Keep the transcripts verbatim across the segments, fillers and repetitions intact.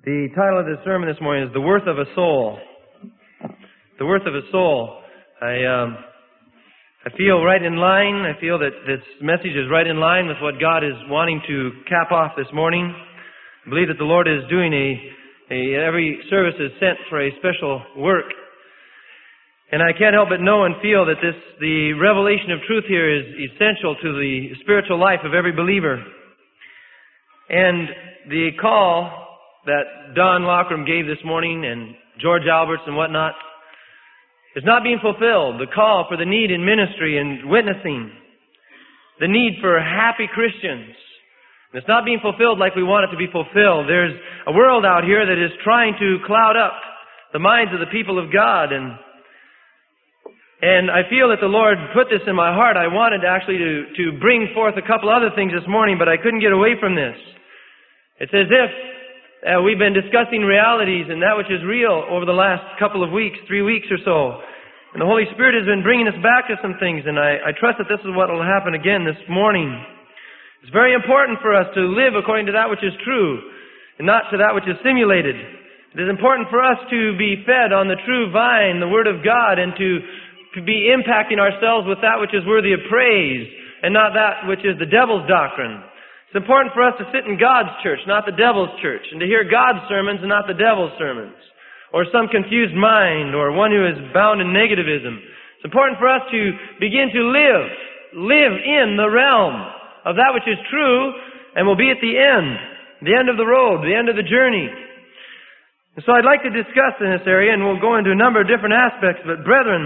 The title of the sermon this morning is The Worth of a Soul. The Worth of a Soul. I um, I feel right in line. I feel that this message is right in line with what God is wanting to cap off this morning. I believe that the Lord is doing a, a every service is sent for a special work. And I can't help but know and feel that this the revelation of truth here is essential to the spiritual life of every believer. And the call that Don Lockram gave this morning and George Alberts and whatnot is not being fulfilled. The call for the need in ministry and witnessing, the need for happy Christians, it's not being fulfilled like we want it to be fulfilled. There's a world out here that is trying to cloud up the minds of the people of God, and and I feel that the Lord put this in my heart. I wanted actually to, to bring forth a couple other things this morning, but I couldn't get away from this. It's as if Uh, we've been discussing realities and that which is real over the last couple of weeks, three weeks or so. And the Holy Spirit has been bringing us back to some things, and I, I trust that this is what will happen again this morning. It's very important for us to live according to that which is true and not to that which is simulated. It is important for us to be fed on the true vine, the Word of God, and to, to be impacting ourselves with that which is worthy of praise and not that which is the devil's doctrine. It's important for us to sit in God's church, not the devil's church, and to hear God's sermons and not the devil's sermons, or some confused mind, or one who is bound in negativism. It's important for us to begin to live, live in the realm of that which is true, and will be at the end, the end of the road, the end of the journey. And so I'd like to discuss in this area, and we'll go into a number of different aspects, but brethren,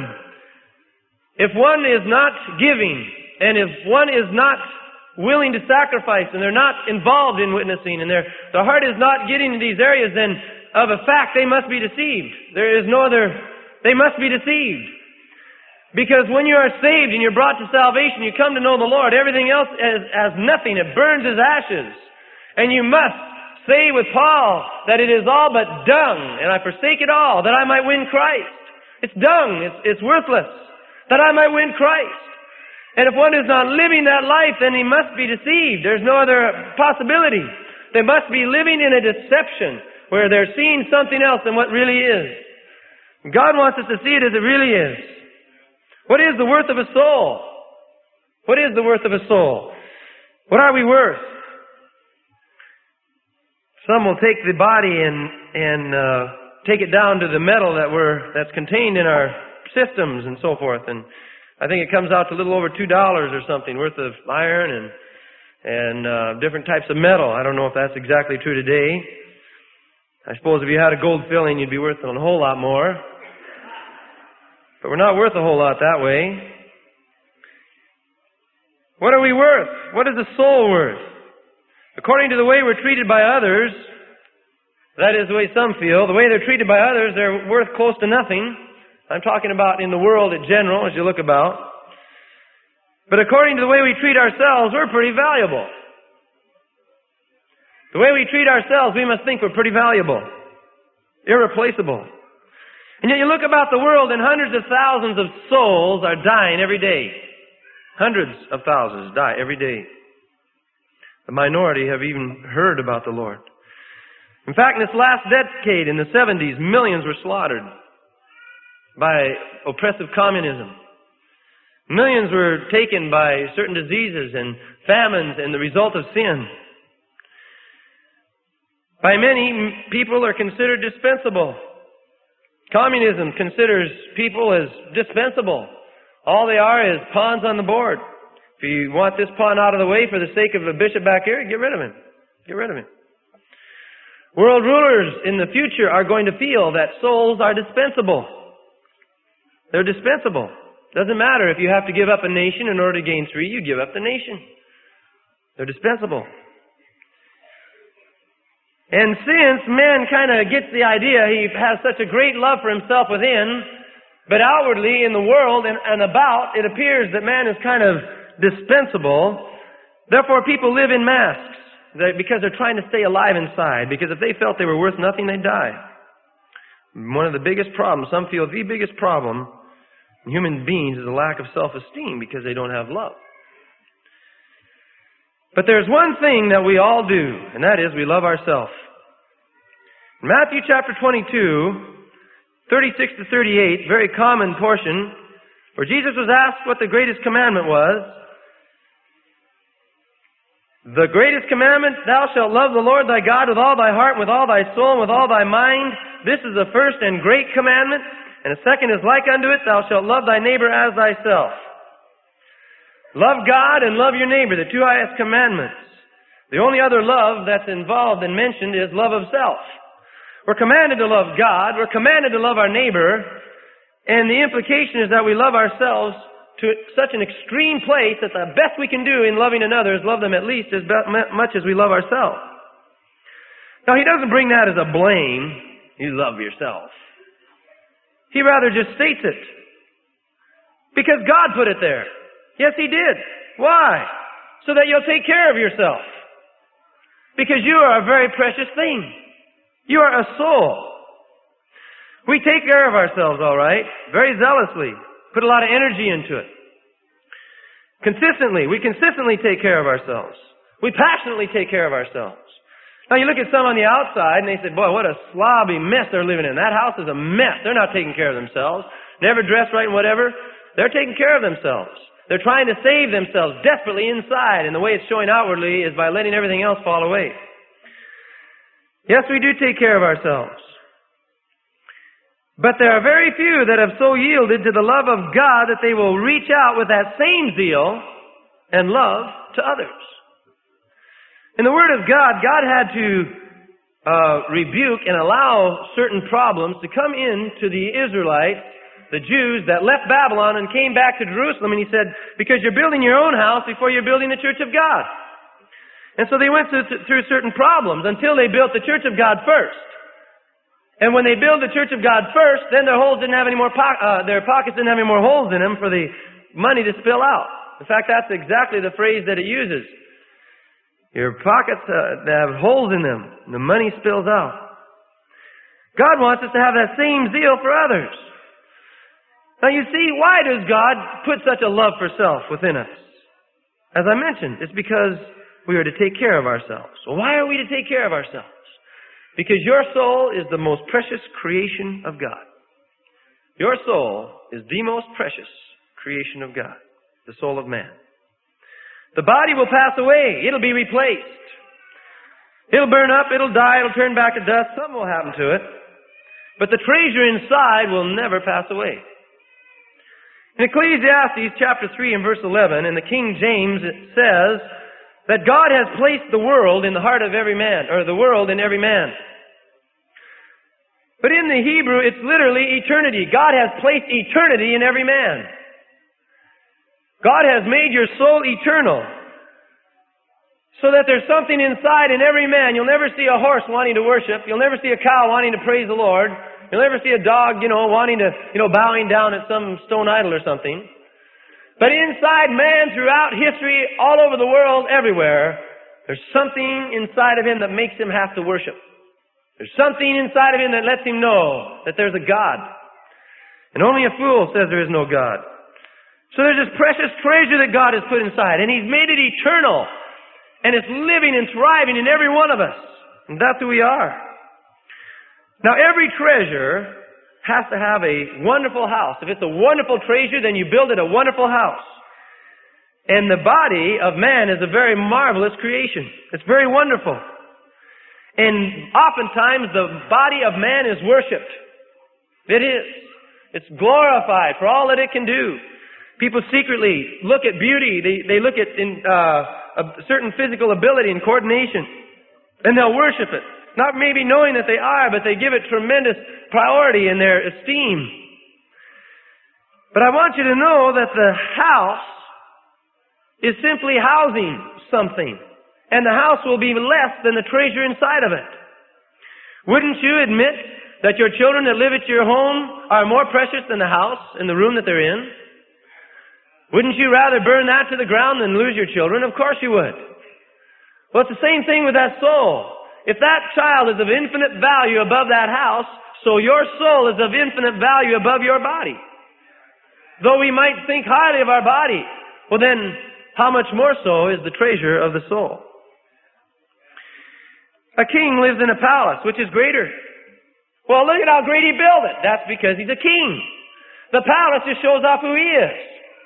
if one is not giving, and if one is not willing to sacrifice, and they're not involved in witnessing, and their their heart is not getting to these areas, then of a fact they must be deceived. There is no other, they must be deceived. Because when you are saved and you're brought to salvation, you come to know the Lord, everything else is as nothing, it burns as ashes. And you must say with Paul that it is all but dung, and I forsake it all, that I might win Christ. It's dung, it's, it's worthless, that I might win Christ. And if one is not living that life, then he must be deceived. There's no other possibility. They must be living in a deception where they're seeing something else than what really is. God wants us to see it as it really is. What is the worth of a soul? What is the worth of a soul? What are we worth? Some will take the body and and uh, take it down to the metal that we're that's contained in our systems and so forth, and I think it comes out to a little over two dollars or something worth of iron and and uh, different types of metal. I don't know if that's exactly true today. I suppose if you had a gold filling, you'd be worth a whole lot more. But we're not worth a whole lot that way. What are we worth? What is the soul worth? According to the way we're treated by others, that is the way some feel, the way they're treated by others, they're worth close to nothing. I'm talking about in the world in general, as you look about. But according to the way we treat ourselves, we're pretty valuable. The way we treat ourselves, we must think we're pretty valuable. Irreplaceable. And yet you look about the world and hundreds of thousands of souls are dying every day. Hundreds of thousands die every day. The minority have even heard about the Lord. In fact, in this last decade, in the seventies, millions were slaughtered by oppressive communism. Millions were taken by certain diseases and famines and the result of sin. By many, people are considered dispensable. Communism considers people as dispensable. All they are is pawns on the board. If you want this pawn out of the way for the sake of a bishop back here, get rid of him. Get rid of him. World rulers in the future are going to feel that souls are dispensable. They're dispensable. Doesn't matter if you have to give up a nation in order to gain three, you give up the nation. They're dispensable. And since man kind of gets the idea, he has such a great love for himself within, but outwardly in the world and, and about, it appears that man is kind of dispensable. Therefore, people live in masks because they're trying to stay alive inside, because if they felt they were worth nothing, they'd die. One of the biggest problems, some feel the biggest problem in human beings is a lack of self-esteem because they don't have love. But there's one thing that we all do, and that is we love ourselves. Matthew chapter twenty-two, thirty-six to thirty-eight, very common portion, where Jesus was asked what the greatest commandment was. The greatest commandment, thou shalt love the Lord thy God with all thy heart, with all thy soul, and with all thy mind. This is the first and great commandment. And the second is like unto it, thou shalt love thy neighbor as thyself. Love God and love your neighbor, the two highest commandments. The only other love that's involved and mentioned is love of self. We're commanded to love God, we're commanded to love our neighbor, and the implication is that we love ourselves to such an extreme place that the best we can do in loving another is love them at least as much as we love ourselves. Now, he doesn't bring that as a blame, you love yourself. He rather just states it. Because God put it there. Yes, He did. Why? So that you'll take care of yourself. Because you are a very precious thing. You are a soul. We take care of ourselves, all right, very zealously. Put a lot of energy into it. Consistently. We consistently take care of ourselves. We passionately take care of ourselves. Now you look at some on the outside and they say, boy, what a slobby mess they're living in. That house is a mess. They're not taking care of themselves. Never dressed right and whatever. They're taking care of themselves. They're trying to save themselves desperately inside, and the way it's showing outwardly is by letting everything else fall away. Yes, we do take care of ourselves. But there are very few that have so yielded to the love of God that they will reach out with that same zeal and love to others. In the Word of God, God had to uh, rebuke and allow certain problems to come into the Israelites, the Jews that left Babylon and came back to Jerusalem, and He said, because you're building your own house before you're building the church of God. And so they went through, through certain problems until they built the church of God first. And when they build the church of God first, then their holes didn't have any more po- uh, their pockets didn't have any more holes in them for the money to spill out. In fact, that's exactly the phrase that it uses. Your pockets uh, have holes in them, and the money spills out. God wants us to have that same zeal for others. Now you see, why does God put such a love for self within us? As I mentioned, it's because we are to take care of ourselves. Well, why are we to take care of ourselves? Because your soul is the most precious creation of God. Your soul is the most precious creation of God, the soul of man. The body will pass away. It'll be replaced. It'll burn up, it'll die, it'll turn back to dust. Something will happen to it. But the treasure inside will never pass away. In Ecclesiastes chapter three and verse eleven, in the King James, it says that God has placed the world in the heart of every man, or the world in every man. But in the Hebrew, it's literally eternity. God has placed eternity in every man. God has made your soul eternal. So that there's something inside in every man. You'll never see a horse wanting to worship. You'll never see a cow wanting to praise the Lord. You'll never see a dog, you know, wanting to, you know, bowing down at some stone idol or something. But inside man, throughout history, all over the world, everywhere, there's something inside of him that makes him have to worship. There's something inside of him that lets him know that there's a God. And only a fool says there is no God. So there's this precious treasure that God has put inside, and He's made it eternal. And it's living and thriving in every one of us. And that's who we are. Now every treasure has to have a wonderful house. If it's a wonderful treasure, then you build it a wonderful house. And the body of man is a very marvelous creation. It's very wonderful. And oftentimes the body of man is worshipped. It is. It's glorified for all that it can do. People secretly look at beauty. They, they look at in, uh, a certain physical ability and coordination. And they'll worship it. Not maybe knowing that they are, but they give it tremendous priority in their esteem. But I want you to know that the house is simply housing something. And the house will be less than the treasure inside of it. Wouldn't you admit that your children that live at your home are more precious than the house and the room that they're in? Wouldn't you rather burn that to the ground than lose your children? Of course you would. Well, it's the same thing with that soul. If that child is of infinite value above that house, so your soul is of infinite value above your body. Though we might think highly of our body, well then, how much more so is the treasure of the soul? A king lives in a palace, which is greater Well, look at how great he built it. That's because he's a king. The palace just shows off who he is.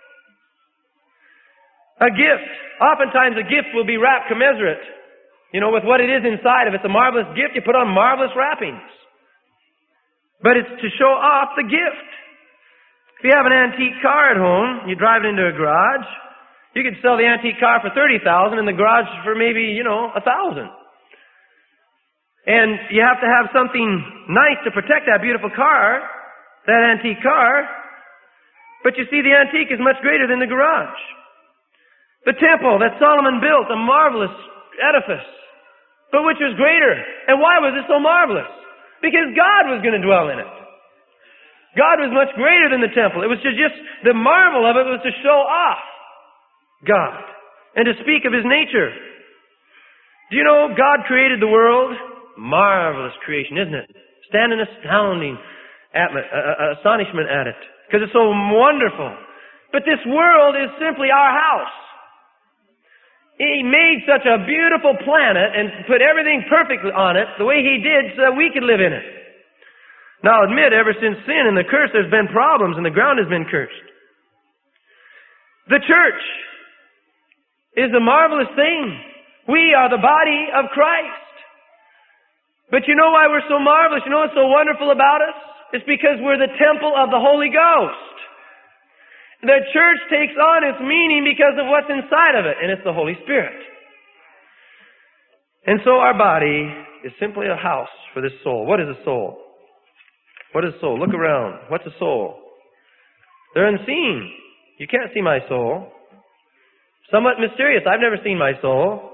A gift. Oftentimes a gift will be wrapped commensurate, you know, with what it is inside. If it's a marvelous gift, you put on marvelous wrappings. But it's to show off the gift. If you have an antique car at home, you drive it into a garage, you could sell the antique car for thirty thousand dollars and the garage for maybe, you know, a thousand dollars. And you have to have something nice to protect that beautiful car, that antique car. But you see, the antique is much greater than the garage. The temple that Solomon built, a marvelous edifice, but which was greater. And why was it so marvelous? Because God was going to dwell in it. God was much greater than the temple. It was to just, the marvel of it was to show off God and to speak of His nature. Do you know God created the world? Marvelous creation, isn't it? Stand in astounding atmo- uh, astonishment at it, because it's so wonderful. But this world is simply our house. He made such a beautiful planet and put everything perfectly on it the way He did so that we could live in it. Now, I'll admit, ever since sin and the curse, there's been problems and the ground has been cursed. The church is a marvelous thing. We are the body of Christ. But you know why we're so marvelous? You know what's so wonderful about us? It's because we're the temple of the Holy Ghost. The church takes on its meaning because of what's inside of it, and it's the Holy Spirit. And so our body is simply a house for this soul. What is a soul? What is a soul? Look around. What's a soul? They're unseen. You can't see my soul. Somewhat mysterious. I've never seen my soul.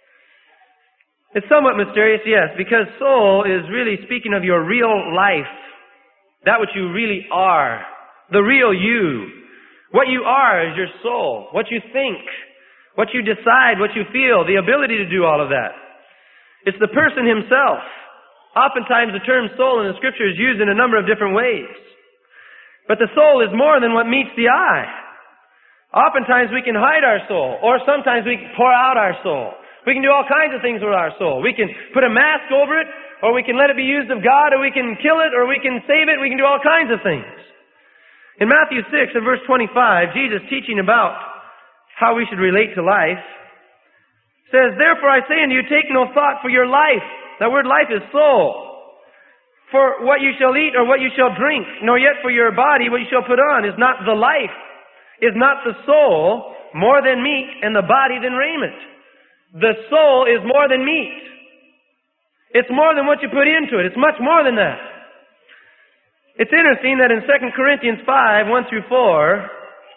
It's somewhat mysterious, yes, because soul is really speaking of your real life. That which you really are. The real you. What you are is your soul. What you think. What you decide. What you feel. The ability to do all of that. It's the person himself. Oftentimes the term soul in the Scripture is used in a number of different ways. But the soul is more than what meets the eye. Oftentimes we can hide our soul, or sometimes we can pour out our soul. We can do all kinds of things with our soul. We can put a mask over it, or we can let it be used of God, or we can kill it, or we can save it. We can do all kinds of things. In Matthew six and verse twenty-five, Jesus teaching about how we should relate to life, says, "Therefore I say unto you, take no thought for your life." That word life is soul. "For what you shall eat or what you shall drink, nor yet for your body what you shall put on. Is not the life, is not the soul more than meat, and the body than raiment?" The soul is more than meat. It's more than what you put into it. It's much more than that. It's interesting that in Second Corinthians five, one through four,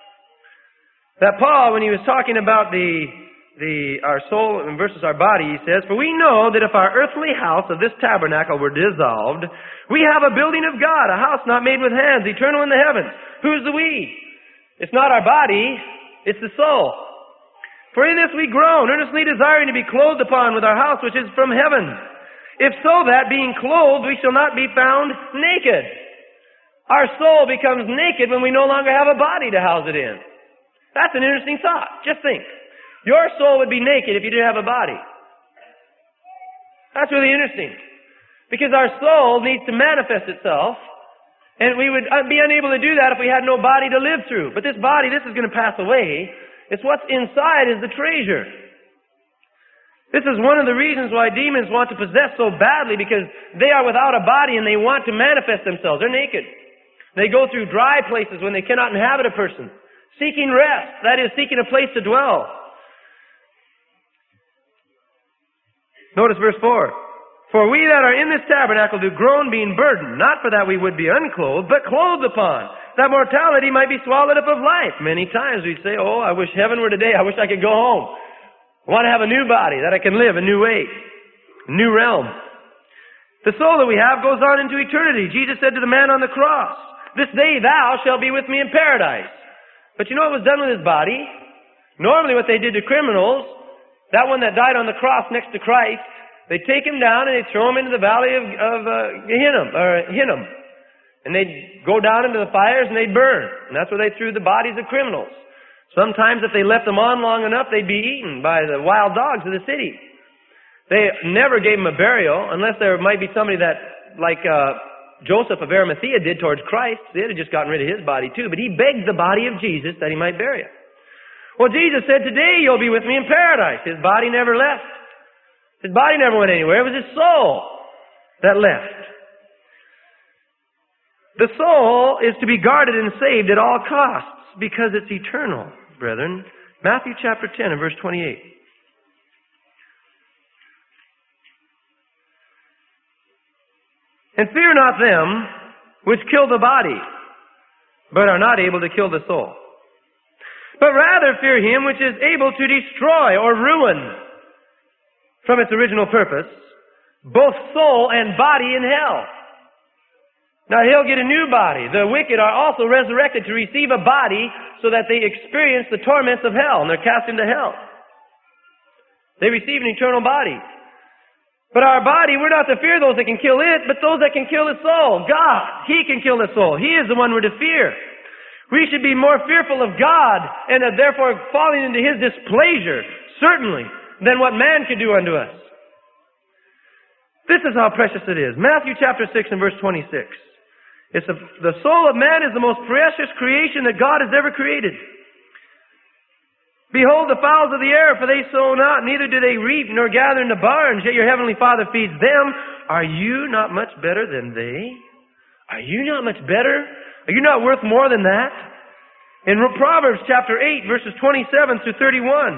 that Paul, when he was talking about the the our soul versus our body, he says, "For we know that if our earthly house of this tabernacle were dissolved, we have a building of God, a house not made with hands, eternal in the heavens." Who's the we? It's not our body, it's the soul. "For in this we groan, earnestly desiring to be clothed upon with our house which is from heaven. If so that, being clothed, we shall not be found naked." Our soul becomes naked when we no longer have a body to house it in. That's an interesting thought. Just think. Your soul would be naked if you didn't have a body. That's really interesting. Because our soul needs to manifest itself, and we would be unable to do that if we had no body to live through. But this body, this is going to pass away. It's what's inside is the treasure. This is one of the reasons why demons want to possess so badly, because they are without a body and they want to manifest themselves. They're naked. They go through dry places when they cannot inhabit a person, seeking rest, that is, seeking a place to dwell. Notice verse four. "For we that are in this tabernacle do groan, being burdened, not for that we would be unclothed, but clothed upon, that mortality might be swallowed up of life." Many times we say, "Oh, I wish heaven were today. I wish I could go home. I want to have a new body that I can live a new way, a new realm." The soul that we have goes on into eternity. Jesus said to the man on the cross, "This day thou shalt be with me in paradise." But you know what was done with his body? Normally what they did to criminals, that one that died on the cross next to Christ, they take him down and they throw him into the valley of, of uh, Hinnom, or Hinnom. And they'd go down into the fires and they'd burn. And that's where they threw the bodies of criminals. Sometimes if they left them on long enough, they'd be eaten by the wild dogs of the city. They never gave them a burial, unless there might be somebody that, like uh, Joseph of Arimathea did towards Christ. They had just gotten rid of his body too, but he begged the body of Jesus that he might bury it. Well, Jesus said, today you'll be with me in paradise. His body never left. His body never went anywhere. It was his soul that left. The soul is to be guarded and saved at all costs because it's eternal, brethren. Matthew chapter ten and verse twenty-eight. And fear not them which kill the body, but are not able to kill the soul. But rather fear him which is able to destroy or ruin from its original purpose both soul and body in hell. Now he'll get a new body. The wicked are also resurrected to receive a body so that they experience the torments of hell, and they're cast into hell. They receive an eternal body. But our body, we're not to fear those that can kill it, but those that can kill the soul. God, He can kill the soul. He is the one we're to fear. We should be more fearful of God and uh, therefore falling into His displeasure, certainly, than what man could do unto us. This is how precious it is. Matthew chapter six and verse twenty-six. It's the, the soul of man is the most precious creation that God has ever created. Behold the fowls of the air, for they sow not, neither do they reap, nor gather into barns, yet your heavenly Father feeds them. Are you not much better than they? Are you not much better? Are you not worth more than that? In Proverbs chapter eight, verses twenty-seven through thirty-one.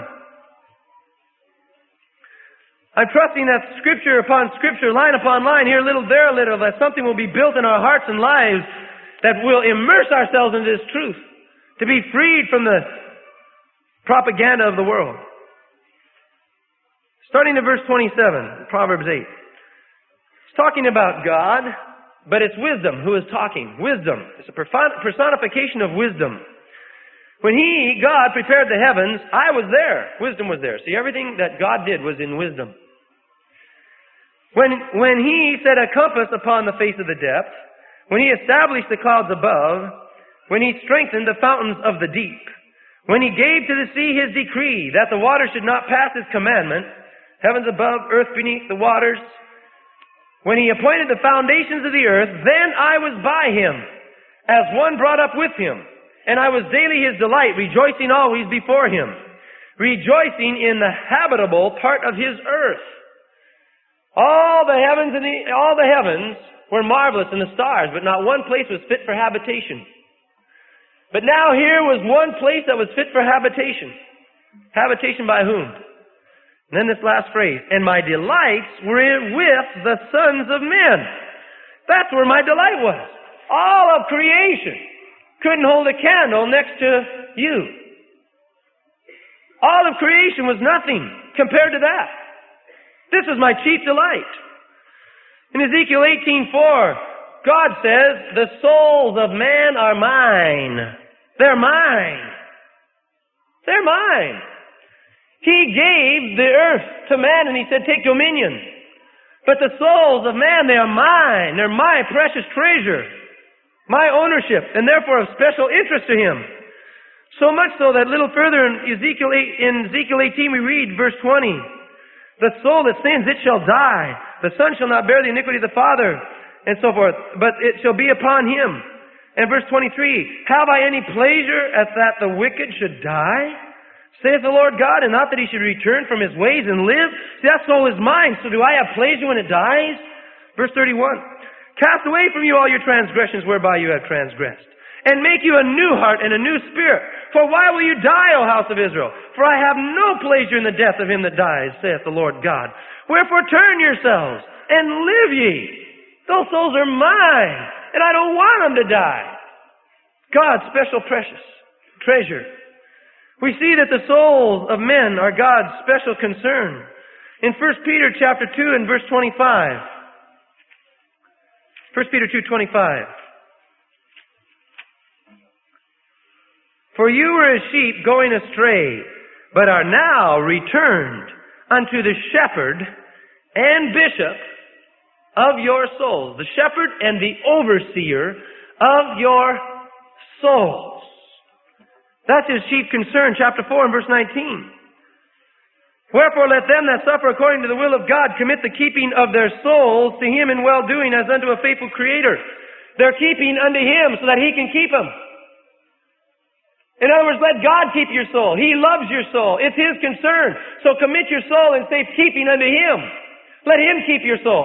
I'm trusting that scripture upon scripture, line upon line, here a little, there a little, that something will be built in our hearts and lives that will immerse ourselves into this truth, to be freed from the propaganda of the world. Starting in verse twenty-seven, Proverbs eight. It's talking about God, but it's wisdom who is talking. Wisdom. It's a personification of wisdom. When He, God, prepared the heavens, I was there. Wisdom was there. See, everything that God did was in wisdom. When, when He set a compass upon the face of the depth, when He established the clouds above, when He strengthened the fountains of the deep, when He gave to the sea His decree that the water should not pass His commandment, heavens above, earth beneath the waters, when He appointed the foundations of the earth, then I was by Him, as one brought up with Him, and I was daily His delight, rejoicing always before Him, rejoicing in the habitable part of His earth. All the heavens and the, all the heavens were marvelous, and the stars, but not one place was fit for habitation. But now here was one place that was fit for habitation. Habitation by whom? And then this last phrase, and my delights were with the sons of men. That's where my delight was. All of creation couldn't hold a candle next to you. All of creation was nothing compared to that. This was my chief delight. In Ezekiel eighteen four, God says, the souls of man are mine. They're mine. They're mine. He gave the earth to man and He said, take dominion. But the souls of man, they are mine. They're my precious treasure. My ownership, and therefore of special interest to Him. So much so that a little further in Ezekiel, in Ezekiel eighteen we read verse twenty, the soul that sins, it shall die. The son shall not bear the iniquity of the father, and so forth, but it shall be upon him. And verse twenty-three, have I any pleasure at that the wicked should die? Saith the Lord God, and not that he should return from his ways and live? See, that soul is mine, so do I have pleasure when it dies? Verse thirty-one, cast away from you all your transgressions whereby you have transgressed, and make you a new heart and a new spirit. For why will you die, O house of Israel? For I have no pleasure in the death of him that dies, saith the Lord God. Wherefore turn yourselves, and live ye. Those souls are mine, and I don't want them to die. God's special precious treasure. We see that the souls of men are God's special concern. In First Peter chapter two and verse twenty-five. First Peter two twenty-five. For you were as sheep going astray, but are now returned unto the shepherd and bishop of your souls. The shepherd and the overseer of your souls. That's his chief concern, chapter four and verse nineteen. Wherefore let them that suffer according to the will of God commit the keeping of their souls to Him in well-doing as unto a faithful Creator. They're keeping unto Him so that He can keep them. In other words, let God keep your soul. He loves your soul. It's His concern. So commit your soul in safekeeping unto Him. Let Him keep your soul.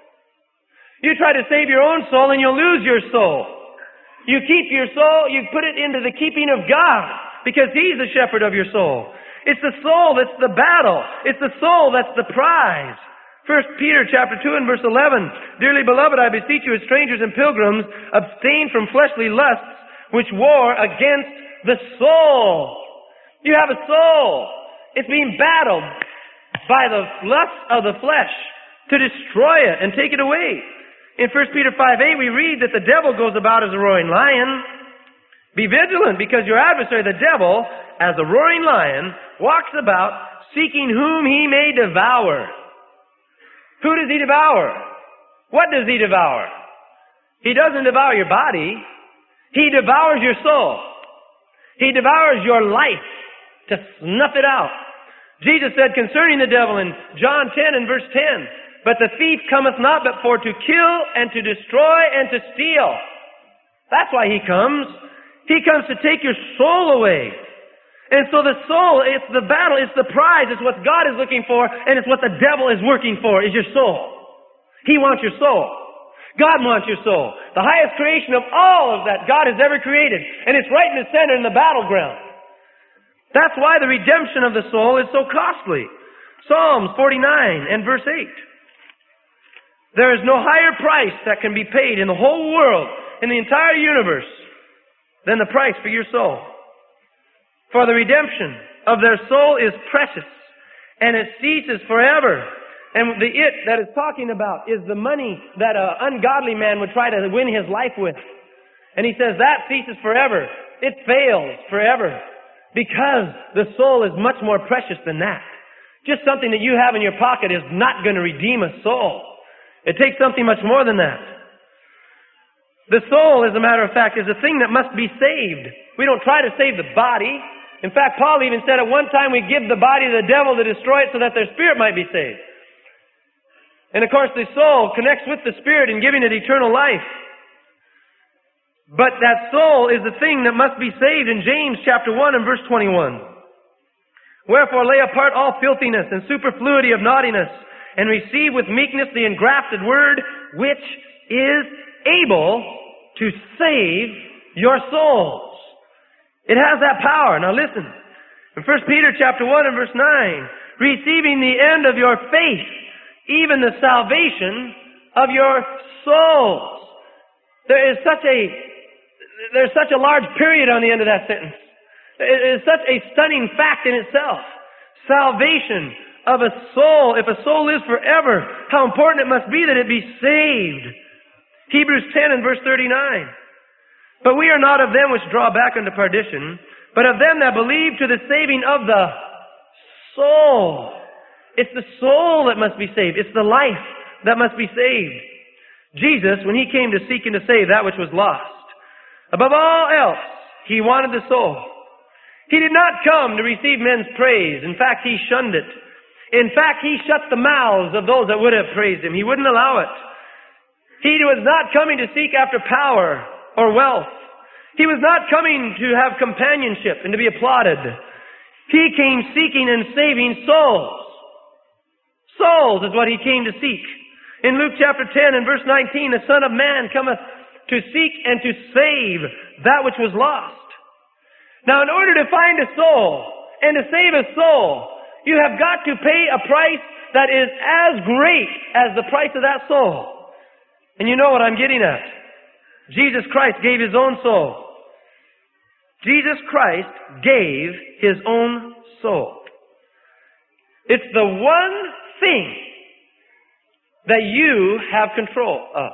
You try to save your own soul and you'll lose your soul. You keep your soul, you put it into the keeping of God because He's the shepherd of your soul. It's the soul that's the battle. It's the soul that's the prize. First Peter chapter two and verse eleven. Dearly beloved, I beseech you as strangers and pilgrims, abstain from fleshly lusts which war against the soul. You have a soul. It's being battled by the lusts of the flesh to destroy it and take it away. In First Peter five eight, we read that the devil goes about as a roaring lion. Be vigilant, because your adversary, the devil, as a roaring lion, walks about seeking whom he may devour. Who does he devour? What does he devour? He doesn't devour your body. He devours your soul. He devours your life to snuff it out. Jesus said concerning the devil in John ten and verse ten, but the thief cometh not but for to kill and to destroy and to steal. That's why he comes. He comes to take your soul away. And so the soul, it's the battle, it's the prize, it's what God is looking for, and it's what the devil is working for, is your soul. He wants your soul. God wants your soul. The highest creation of all of that God has ever created. And it's right in the center in the battleground. That's why the redemption of the soul is so costly. Psalms forty-nine and verse eight. There is no higher price that can be paid in the whole world, in the entire universe, than the price for your soul. For the redemption of their soul is precious, and it ceases forever. And the it that is talking about is the money that an ungodly man would try to win his life with. And he says that ceases forever. It fails forever. Because the soul is much more precious than that. Just something that you have in your pocket is not going to redeem a soul. It takes something much more than that. The soul, as a matter of fact, is a thing that must be saved. We don't try to save the body. In fact, Paul even said at one time we give the body to the devil to destroy it so that their spirit might be saved. And of course the soul connects with the spirit in giving it eternal life. But that soul is the thing that must be saved in James chapter one and verse twenty-one. Wherefore lay apart all filthiness and superfluity of naughtiness, and receive with meekness the engrafted word, which is able to save your souls. It has that power. Now listen. In First Peter chapter one and verse nine, receiving the end of your faith, even the salvation of your souls. There is such a There's such a large period on the end of that sentence. It is such a stunning fact in itself. Salvation of a soul. If a soul lives forever, how important it must be that it be saved. Hebrews ten and verse thirty-nine. But we are not of them which draw back unto perdition, but of them that believe to the saving of the soul. It's the soul that must be saved. It's the life that must be saved. Jesus, when He came to seek and to save that which was lost, above all else, He wanted the soul. He did not come to receive men's praise. In fact, He shunned it. In fact, He shut the mouths of those that would have praised Him. He wouldn't allow it. He was not coming to seek after power or wealth. He was not coming to have companionship and to be applauded. He came seeking and saving souls. Souls is what He came to seek. In Luke chapter ten and verse nineteen, the Son of Man cometh to seek and to save that which was lost. Now, in order to find a soul and to save a soul, you have got to pay a price that is as great as the price of that soul. And you know what I'm getting at. Jesus Christ gave His own soul. Jesus Christ gave His own soul. It's the one thing that you have control of.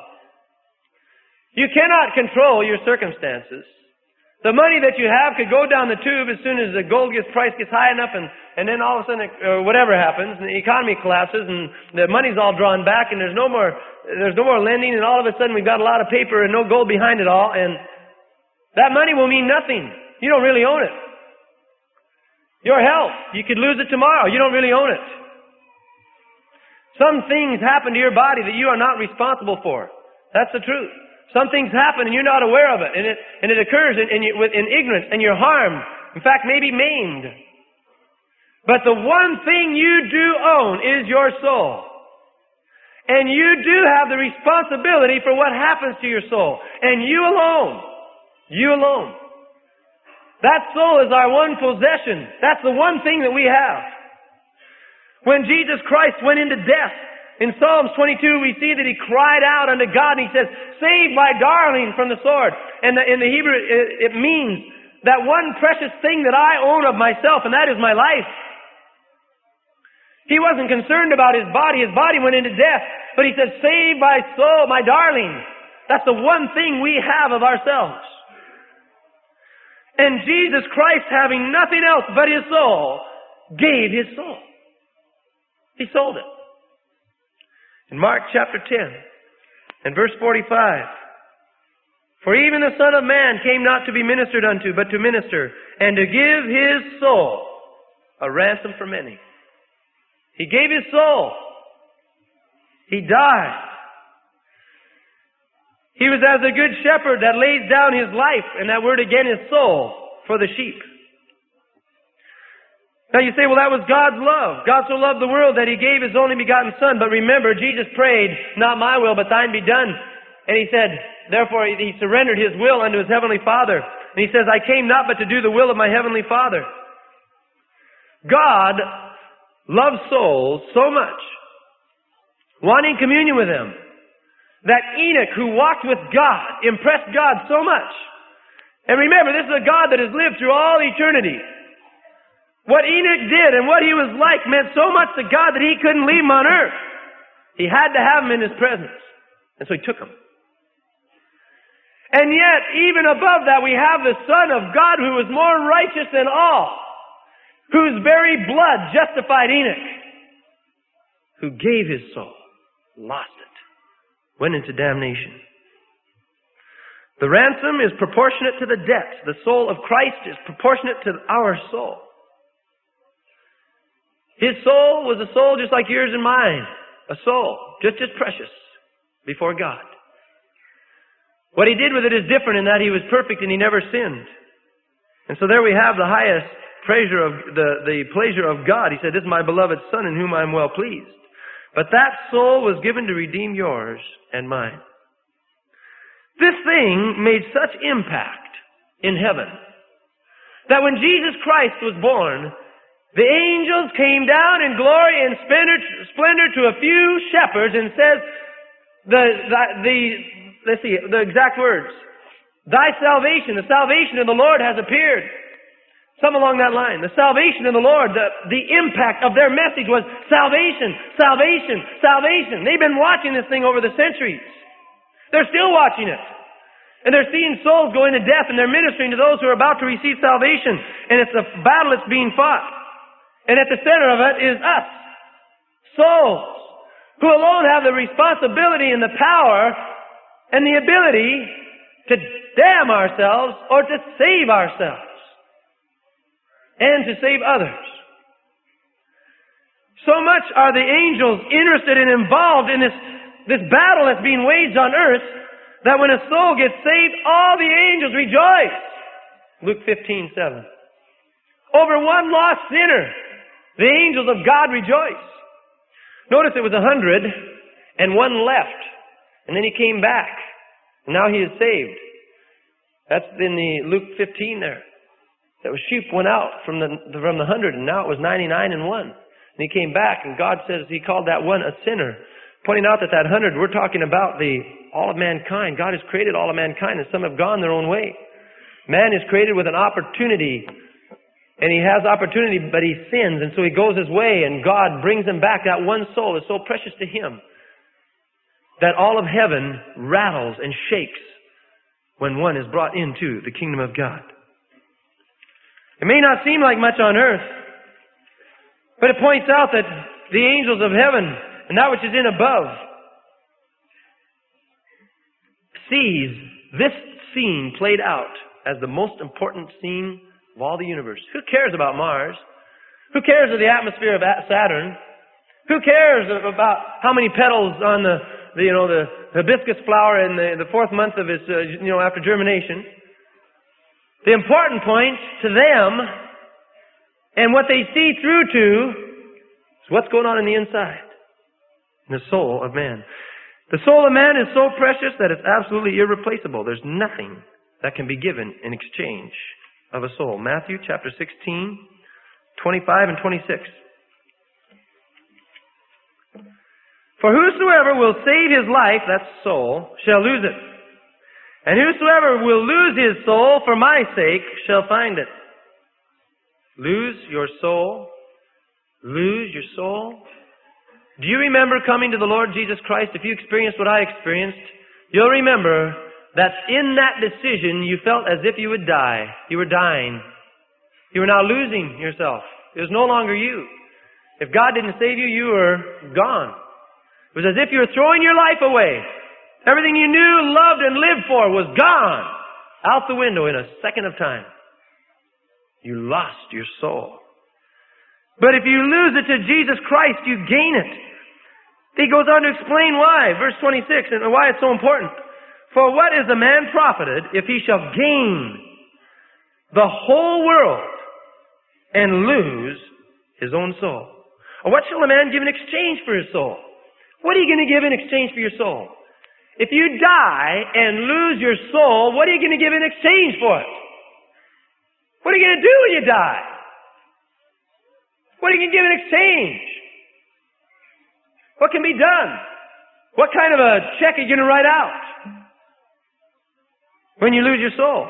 You cannot control your circumstances. The money that you have could go down the tube as soon as the gold gets, price gets high enough, and, and then all of a sudden, or whatever happens, and the economy collapses, and the money's all drawn back, and there's no more, there's no more lending, and all of a sudden we've got a lot of paper and no gold behind it all, and that money will mean nothing. You don't really own it. Your health, you could lose it tomorrow. You don't really own it. Some things happen to your body that you are not responsible for. That's the truth. Some things happen and you're not aware of it. And it, and it occurs in, in, in ignorance and you're harmed. In fact, maybe maimed. But the one thing you do own is your soul. And you do have the responsibility for what happens to your soul. And you alone. You alone. That soul is our one possession. That's the one thing that we have. When Jesus Christ went into death, in Psalms twenty-two we see that He cried out unto God and He says, "Save my darling from the sword." And the, in the Hebrew it, it means that one precious thing that I own of myself, and that is my life. He wasn't concerned about His body. His body went into death. But He said, "Save my soul, my darling." That's the one thing we have of ourselves. And Jesus Christ, having nothing else but His soul, gave His soul. He sold it. In Mark chapter ten and verse forty-five, "For even the Son of Man came not to be ministered unto, but to minister, and to give His soul a ransom for many." He gave His soul. He died. He was as a good shepherd that lays down His life, and that word again is soul, for the sheep. Now you say, well, that was God's love. God so loved the world that He gave His only begotten Son. But remember, Jesus prayed, "Not my will, but thine be done." And He said, therefore He surrendered His will unto His heavenly Father. And He says, "I came not but to do the will of my heavenly Father." God loves souls so much, wanting communion with Him, that Enoch, who walked with God, impressed God so much. And remember, this is a God that has lived through all eternity. What Enoch did and what he was like meant so much to God that He couldn't leave him on earth. He had to have him in His presence. And so He took him. And yet, even above that, we have the Son of God who was more righteous than all, whose very blood justified Enoch, who gave his soul, lost it, went into damnation. The ransom is proportionate to the debt. The soul of Christ is proportionate to our soul. His soul was a soul just like yours and mine. A soul just as precious before God. What He did with it is different in that He was perfect and He never sinned. And so there we have the highest pleasure of the, the pleasure of God. He said, "This is my beloved Son in whom I am well pleased." But that soul was given to redeem yours and mine. This thing made such impact in heaven that when Jesus Christ was born, the angels came down in glory and splendor to a few shepherds and said, the, the, the, let's see, the exact words, "Thy salvation, the salvation of the Lord has appeared." Some along that line. The salvation of the Lord, the, the impact of their message was salvation, salvation, salvation. They've been watching this thing over the centuries. They're still watching it. And they're seeing souls going to death, and they're ministering to those who are about to receive salvation. And it's a battle that's being fought. And at the center of it is us, souls, who alone have the responsibility and the power and the ability to damn ourselves or to save ourselves and to save others. So much are the angels interested and involved in this, this battle that's being waged on earth that when a soul gets saved, all the angels rejoice. Luke fifteen seven. Over one lost sinner, the angels of God rejoice. Notice it was a hundred and one left. And then he came back. And now he is saved. That's in the Luke fifteen there. That was sheep went out from the from the hundred, and now it was ninety-nine and one. And he came back, and God says He called that one a sinner. Pointing out that that hundred, we're talking about the all of mankind. God has created all of mankind, and some have gone their own way. Man is created with an opportunity. And he has opportunity, but he sins, and so he goes his way, and God brings him back. That one soul is so precious to Him that all of heaven rattles and shakes when one is brought into the kingdom of God. It may not seem like much on earth, but it points out that the angels of heaven and that which is in above sees this scene played out as the most important scene of all the universe. Who cares about Mars? Who cares of the atmosphere of Saturn? Who cares about how many petals on the, the you know, the hibiscus flower in the, the fourth month of its, uh, you know, after germination? The important point to them and what they see through to is what's going on in the inside, in the soul of man. The soul of man is so precious that it's absolutely irreplaceable. There's nothing that can be given in exchange of a soul. Matthew chapter sixteen, twenty-five and twenty-six. For whosoever will save his life, that's soul, shall lose it. And whosoever will lose his soul for my sake shall find it. Lose your soul. Lose your soul. Do you remember coming to the Lord Jesus Christ? If you experienced what I experienced, you'll remember that in that decision you felt as if you would die. You were dying. You were now losing yourself. It was no longer you. If God didn't save you, you were gone. It was as if you were throwing your life away. Everything you knew, loved, and lived for was gone. Out the window in a second of time. You lost your soul. But if you lose it to Jesus Christ, you gain it. He goes on to explain why. Verse twenty-six, and why it's so important. For what is a man profited if he shall gain the whole world and lose his own soul? Or what shall a man give in exchange for his soul? What are you going to give in exchange for your soul? If you die and lose your soul, what are you going to give in exchange for it? What are you going to do when you die? What are you going to give in exchange? What can be done? What kind of a check are you going to write out when you lose your soul?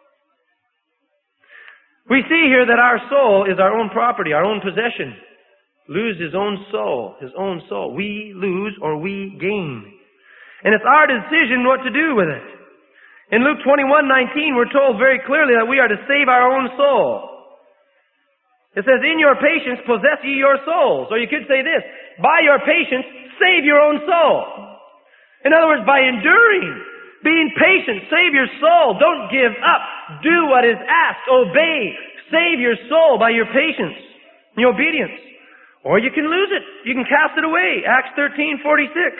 We see here that our soul is our own property, our own possession. Lose his own soul, his own soul. We lose or we gain. And it's our decision what to do with it. In Luke twenty-one nineteen, we're told very clearly that we are to save our own soul. It says, in your patience possess ye your souls. Or you could say this, by your patience save your own soul. In other words, by enduring, being patient, save your soul. Don't give up. Do what is asked. Obey. Save your soul by your patience and your obedience. Or you can lose it. You can cast it away. Acts thirteen forty-six.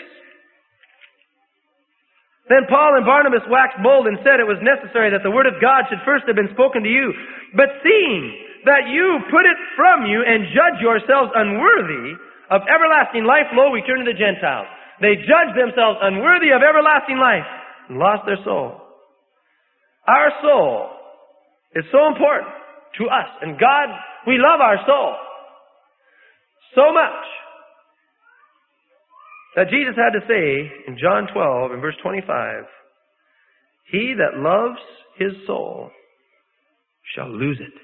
Then Paul and Barnabas waxed bold and said it was necessary that the word of God should first have been spoken to you. But seeing that you put it from you and judge yourselves unworthy of everlasting life, lo, we turn to the Gentiles. They judged themselves unworthy of everlasting life and lost their soul. Our soul is so important to us. And God, we love our soul so much that Jesus had to say in John twelve and verse twenty-five, he that loves his soul shall lose it.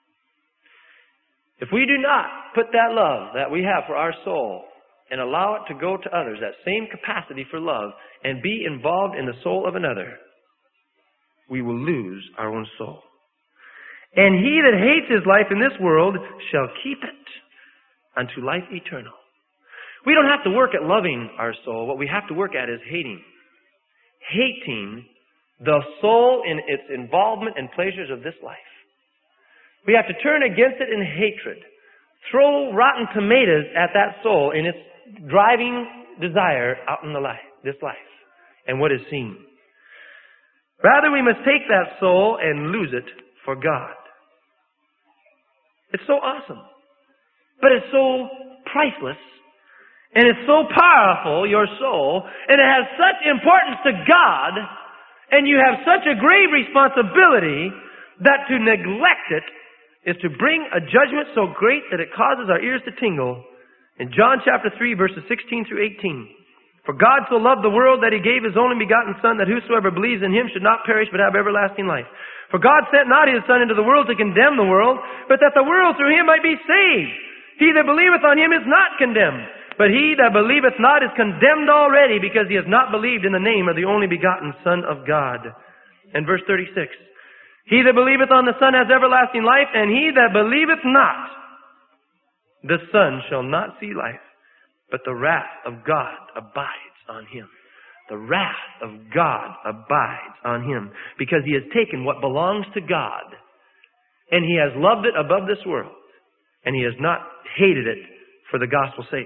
If we do not put that love that we have for our soul and allow it to go to others, that same capacity for love, and be involved in the soul of another, we will lose our own soul. And he that hates his life in this world shall keep it unto life eternal. We don't have to work at loving our soul. What we have to work at is hating. Hating the soul in its involvement and pleasures of this life. We have to turn against it in hatred. Throw rotten tomatoes at that soul in its driving desire out in the life, this life and what is seen. Rather, we must take that soul and lose it for God. It's so awesome. But it's so priceless. And it's so powerful, your soul. And it has such importance to God. And you have such a grave responsibility that to neglect it is to bring a judgment so great that it causes our ears to tingle. In John chapter three, verses sixteen through eighteen. For God so loved the world that he gave his only begotten Son, that whosoever believes in him should not perish but have everlasting life. For God sent not his Son into the world to condemn the world, but that the world through him might be saved. He that believeth on him is not condemned, but he that believeth not is condemned already, because he has not believed in the name of the only begotten Son of God. And verse thirty-six. He that believeth on the Son has everlasting life, and he that believeth not the Son shall not see life, but the wrath of God abides on him. The wrath of God abides on him, because he has taken what belongs to God And he has loved it above this world. And he has not hated it for the gospel's sake.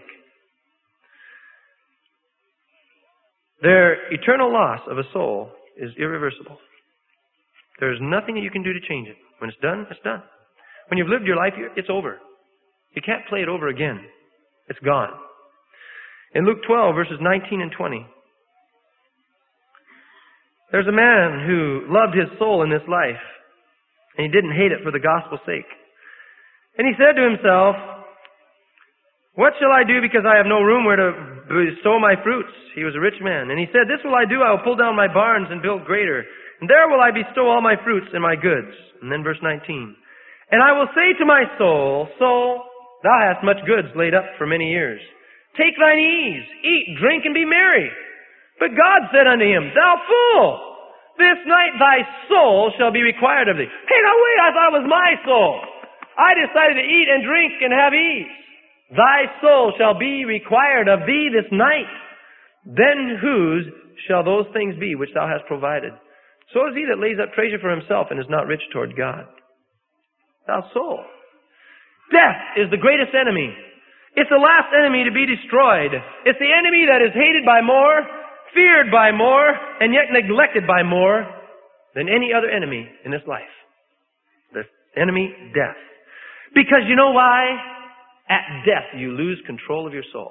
Their eternal loss of a soul is irreversible. There is nothing that you can do to change it. When it's done, it's done. When you've lived your life, it's over. You can't play it over again. It's gone. In Luke twelve, verses nineteen and twenty, there's a man who loved his soul in this life, and he didn't hate it for the gospel's sake. And he said to himself, "What shall I do because I have no room where to bestow my fruits?" He was a rich man. And he said, "This will I do. I will pull down my barns and build greater. And there will I bestow all my fruits and my goods." And then verse nineteen, "And I will say to my soul, Soul, thou hast much goods laid up for many years. Take thine ease, eat, drink, and be merry. But God said unto him, Thou fool, this night thy soul shall be required of thee." Hey, now wait, I thought it was my soul. I decided to eat and drink and have ease. "Thy soul shall be required of thee this night. Then whose shall those things be which thou hast provided? So is he that lays up treasure for himself and is not rich toward God." Thou soul. Death is the greatest enemy. It's the last enemy to be destroyed. It's the enemy that is hated by more, feared by more, and yet neglected by more than any other enemy in this life. The enemy, death. Because you know why? At death, you lose control of your soul.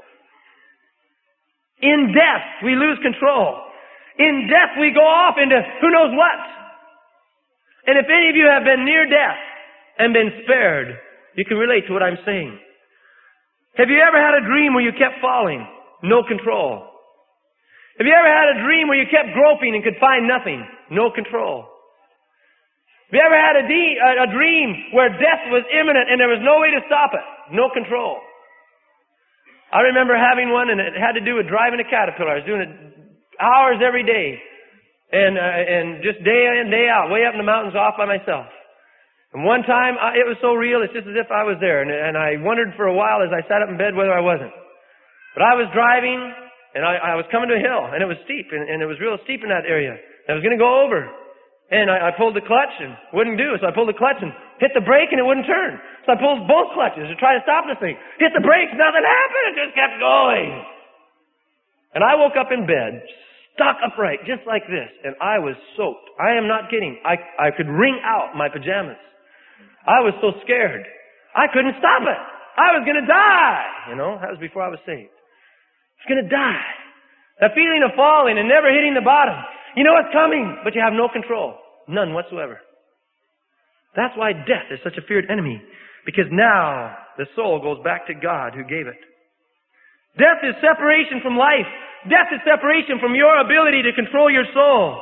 In death, we lose control. In death, we go off into who knows what. And if any of you have been near death and been spared, you can relate to what I'm saying. Have you ever had a dream where you kept falling? No control. Have you ever had a dream where you kept groping and could find nothing? No control. Have you ever had a, de- a dream where death was imminent and there was no way to stop it? No control. I remember having one, and it had to do with driving a Caterpillar. I was doing it hours every day, and uh, and just day in, day out, way up in the mountains off by myself. And one time, I, it was so real, it's just as if I was there. And, and I wondered for a while as I sat up in bed whether I wasn't. But I was driving, and I, I was coming to a hill, and it was steep, and, and it was real steep in that area. And I was going to go over. And I, I pulled the clutch, and it wouldn't do. So I pulled the clutch and hit the brake, and it wouldn't turn. So I pulled both clutches to try to stop this thing. Hit the brakes, nothing happened. It just kept going. And I woke up in bed, stock upright, just like this, and I was soaked. I am not kidding. I, I could wring out my pajamas. I was so scared. I couldn't stop it. I was going to die. You know, that was before I was saved. I was going to die. That feeling of falling and never hitting the bottom. You know it's coming, but you have no control. None whatsoever. That's why death is such a feared enemy. Because now the soul goes back to God who gave it. Death is separation from life. Death is separation from your ability to control your soul.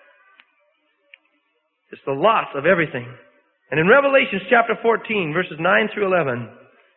It's the loss of everything. And in Revelation chapter fourteen, verses nine through eleven.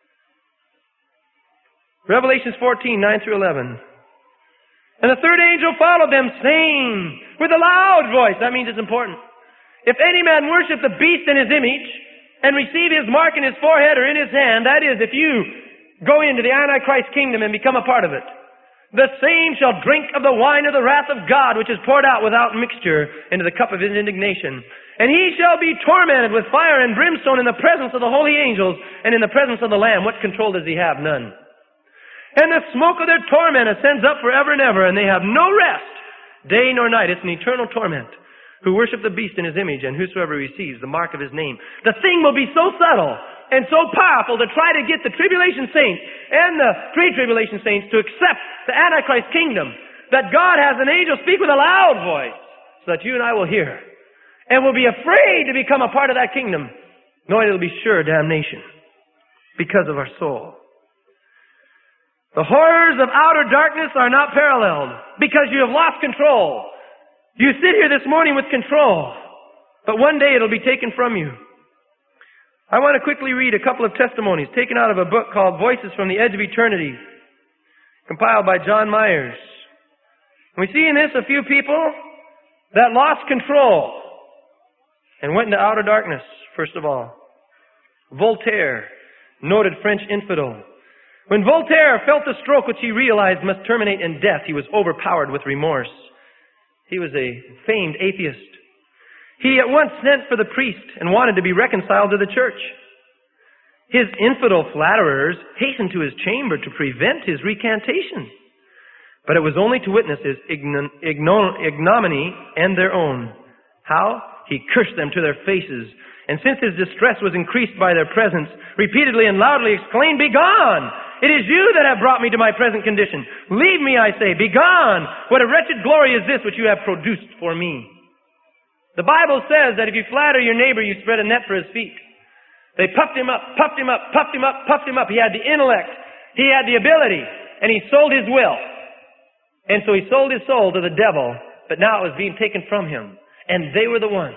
Revelation fourteen, nine through eleven. "And the third angel followed them, saying with a loud voice," that means it's important, "If any man worship the beast in his image, and receive his mark in his forehead or in his hand," that is, if you go into the Antichrist kingdom and become a part of it, "the same shall drink of the wine of the wrath of God, which is poured out without mixture into the cup of his indignation. And he shall be tormented with fire and brimstone in the presence of the holy angels and in the presence of the Lamb." What control does he have? None. "And the smoke of their torment ascends up forever and ever, and they have no rest, day nor night." It's an eternal torment. "Who worship the beast in his image, and whosoever receives the mark of his name." The thing will be so subtle and so powerful to try to get the tribulation saints and the pre-tribulation saints to accept the Antichrist kingdom that God has an angel speak with a loud voice so that you and I will hear. And will be afraid to become a part of that kingdom, knowing it will be sure damnation because of our soul. The horrors of outer darkness are not paralleled because you have lost control. You sit here this morning with control, but one day it'll be taken from you. I want to quickly read a couple of testimonies taken out of a book called Voices from the Edge of Eternity, compiled by John Myers. We see in this a few people that lost control and went into outer darkness, first of all. Voltaire, noted French infidel. When Voltaire felt the stroke which he realized must terminate in death, he was overpowered with remorse. He was a famed atheist. He at once sent for the priest and wanted to be reconciled to the church. His infidel flatterers hastened to his chamber to prevent his recantation. But it was only to witness his igno- igno- ignominy and their own. How? He cursed them to their faces, and since his distress was increased by their presence, repeatedly and loudly exclaimed, "Begone! It is you that have brought me to my present condition. Leave me, I say, begone! What a wretched glory is this which you have produced for me." The Bible says that if you flatter your neighbor, you spread a net for his feet. They puffed him up, puffed him up, puffed him up, puffed him up. He had the intellect, he had the ability, and he sold his will. And so he sold his soul to the devil, but now it was being taken from him. And they were the ones.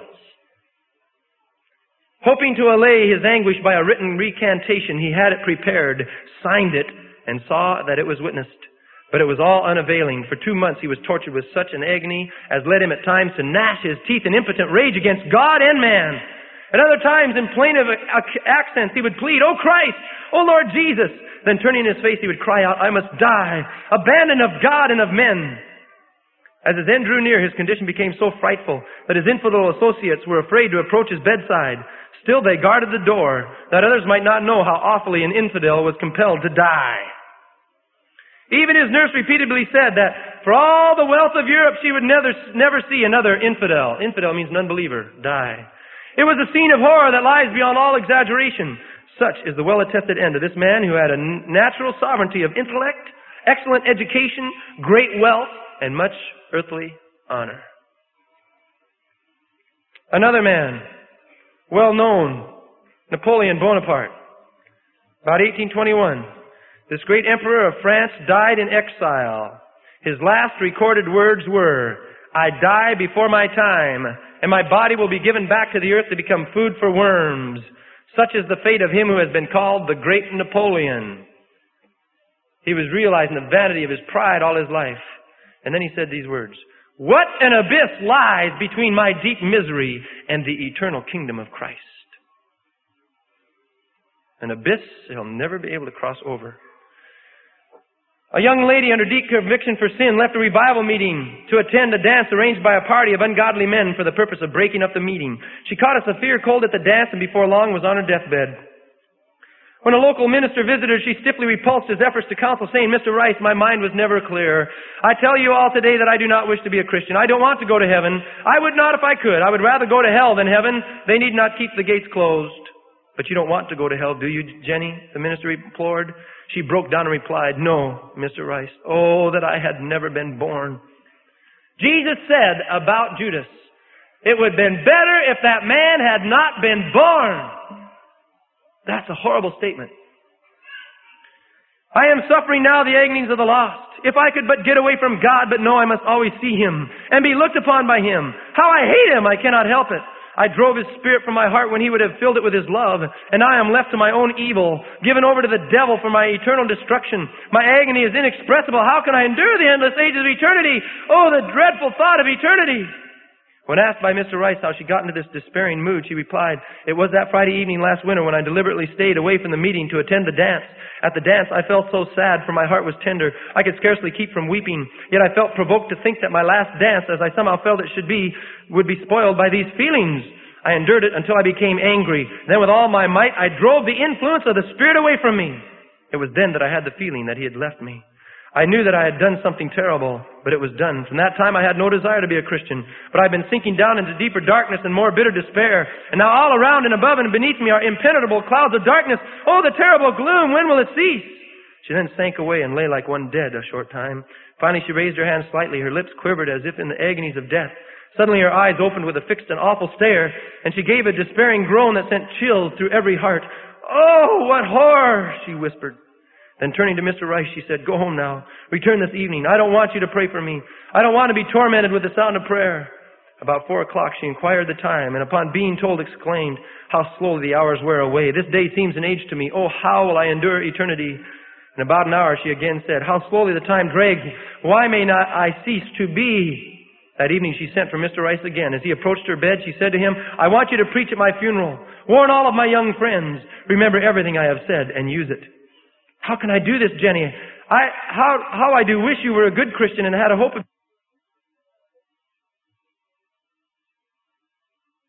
Hoping to allay his anguish by a written recantation, he had it prepared, signed it, and saw that it was witnessed. But it was all unavailing. For two months he was tortured with such an agony as led him at times to gnash his teeth in impotent rage against God and man. At other times, in plaintive accents, he would plead, "O Christ, O Lord Jesus." Then turning his face, he would cry out, "I must die, abandoned of God and of men." As his end drew near, his condition became so frightful that his infidel associates were afraid to approach his bedside. Still they guarded the door, that others might not know how awfully an infidel was compelled to die. Even his nurse repeatedly said that for all the wealth of Europe, she would never, never see another infidel. Infidel means an unbeliever, die. It was a scene of horror that lies beyond all exaggeration. Such is the well-attested end of this man who had a natural sovereignty of intellect, excellent education, great wealth, and much earthly honor. Another man, well known, Napoleon Bonaparte. About eighteen twenty-one, this great emperor of France died in exile. His last recorded words were, "I die before my time, and my body will be given back to the earth to become food for worms." Such is the fate of him who has been called the Great Napoleon. He was realizing the vanity of his pride all his life. And then he said these words, "What an abyss lies between my deep misery and the eternal kingdom of Christ." An abyss he'll never be able to cross over. A young lady under deep conviction for sin left a revival meeting to attend a dance arranged by a party of ungodly men for the purpose of breaking up the meeting. She caught a severe cold at the dance and before long was on her deathbed. When a local minister visited her, she stiffly repulsed his efforts to counsel, saying, "Mister Rice, my mind was never clear. I tell you all today that I do not wish to be a Christian. I don't want to go to heaven. I would not if I could. I would rather go to hell than heaven. They need not keep the gates closed." "But you don't want to go to hell, do you, Jenny?" the minister implored. She broke down and replied, "No, Mister Rice. Oh, that I had never been born." Jesus said about Judas, "It would have been better if that man had not been born." That's a horrible statement. "I am suffering now the agonies of the lost. If I could but get away from God, but no, I must always see Him and be looked upon by Him. How I hate Him, I cannot help it. I drove His Spirit from my heart when He would have filled it with His love, and I am left to my own evil, given over to the devil for my eternal destruction. My agony is inexpressible. How can I endure the endless ages of eternity? Oh, the dreadful thought of eternity." When asked by Mister Rice how she got into this despairing mood, she replied, "It was that Friday evening last winter when I deliberately stayed away from the meeting to attend the dance. At the dance, I felt so sad, for my heart was tender. I could scarcely keep from weeping. Yet I felt provoked to think that my last dance, as I somehow felt it should be, would be spoiled by these feelings. I endured it until I became angry. Then with all my might, I drove the influence of the Spirit away from me. It was then that I had the feeling that He had left me. I knew that I had done something terrible, but it was done. From that time I had no desire to be a Christian, but I've been sinking down into deeper darkness and more bitter despair. And now all around and above and beneath me are impenetrable clouds of darkness. Oh, the terrible gloom! When will it cease?" She then sank away and lay like one dead a short time. Finally she raised her hand slightly. Her lips quivered as if in the agonies of death. Suddenly her eyes opened with a fixed and awful stare, and she gave a despairing groan that sent chills through every heart. "Oh, what horror!" she whispered. Then turning to Mister Rice, she said, "Go home now. Return this evening. I don't want you to pray for me. I don't want to be tormented with the sound of prayer." About four o'clock she inquired the time, and upon being told exclaimed, "How slowly the hours wear away. This day seems an age to me. Oh, how will I endure eternity?" In about an hour she again said, "How slowly the time drags. Why may not I cease to be?" That evening she sent for Mister Rice again. As he approached her bed, she said to him, "I want you to preach at my funeral. Warn all of my young friends. Remember everything I have said and use it." "How can I do this, Jenny? I, how, how I do wish you were a good Christian and had a hope of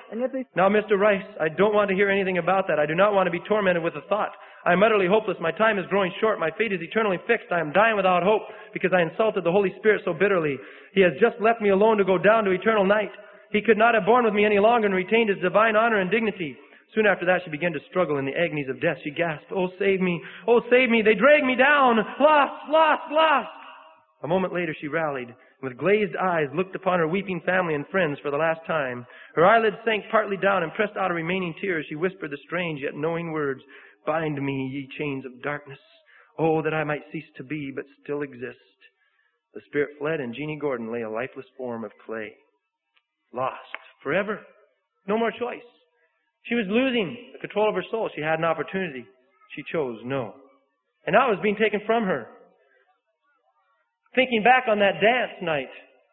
And yet they... Now, Mister Rice, I don't want to hear anything about that. I do not want to be tormented with the thought. I am utterly hopeless. My time is growing short. My fate is eternally fixed. I am dying without hope because I insulted the Holy Spirit so bitterly. He has just left me alone to go down to eternal night. He could not have borne with me any longer and retained his divine honor and dignity. Soon after that, she began to struggle in the agonies of death. She gasped, "Oh, save me! Oh, save me! They drag me down! Lost! Lost! Lost!" A moment later, she rallied. With glazed eyes, looked upon her weeping family and friends for the last time. Her eyelids sank partly down and pressed out her remaining tears. She whispered the strange yet knowing words, "Bind me, ye chains of darkness. Oh, that I might cease to be, but still exist." The spirit fled, and Jeannie Gordon lay a lifeless form of clay. Lost. Forever. No more choice. She was losing the control of her soul. She had an opportunity. She chose no. And now it was being taken from her. Thinking back on that dance night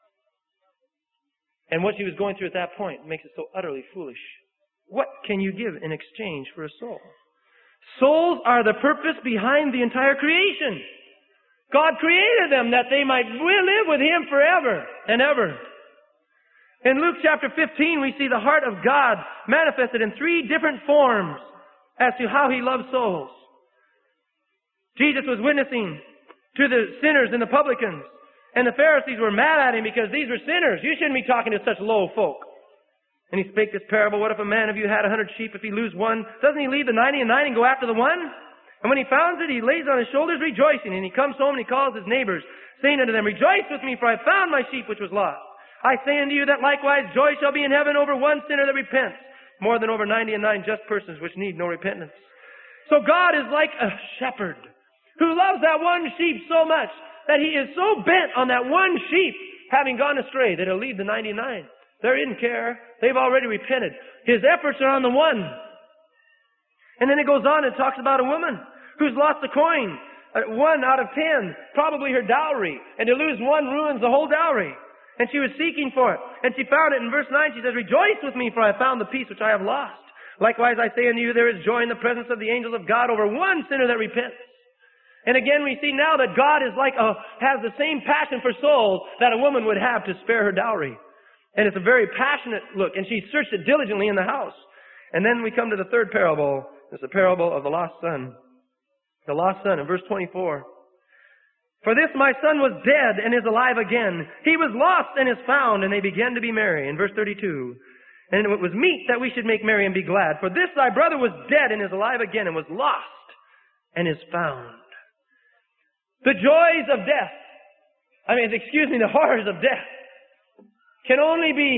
and what she was going through at that point makes it so utterly foolish. What can you give in exchange for a soul? Souls are the purpose behind the entire creation. God created them that they might live with Him forever and ever. In Luke chapter fifteen, we see the heart of God manifested in three different forms as to how He loves souls. Jesus was witnessing to the sinners and the publicans, and the Pharisees were mad at Him because these were sinners. You shouldn't be talking to such low folk. And He spake this parable, "What if a man of you had a hundred sheep? If he lose one, doesn't he leave the ninety and nine and go after the one? And when he finds it, he lays on his shoulders rejoicing. And he comes home and he calls his neighbors, saying unto them, Rejoice with me, for I found my sheep which was lost. I say unto you that likewise joy shall be in heaven over one sinner that repents, more than over ninety and nine just persons which need no repentance." So God is like a shepherd who loves that one sheep so much that He is so bent on that one sheep having gone astray that He'll leave the ninety-nine. They're in care. They've already repented. His efforts are on the one. And then it goes on and talks about a woman who's lost a coin, one out of ten, probably her dowry. And to lose one ruins the whole dowry. And she was seeking for it. And she found it. In verse nine, she says, "Rejoice with me, for I have found the peace which I have lost. Likewise, I say unto you, there is joy in the presence of the angels of God over one sinner that repents." And again, we see now that God is like a, has the same passion for souls that a woman would have to spare her dowry. And it's a very passionate look. And she searched it diligently in the house. And then we come to the third parable. It's the parable of the lost son. The lost son in verse twenty-four. "For this my son was dead and is alive again. He was lost and is found, and they began to be merry." In verse thirty-two. "And it was meet that we should make merry and be glad. For this thy brother was dead and is alive again, and was lost and is found." The joys of death, I mean, excuse me, the horrors of death can only be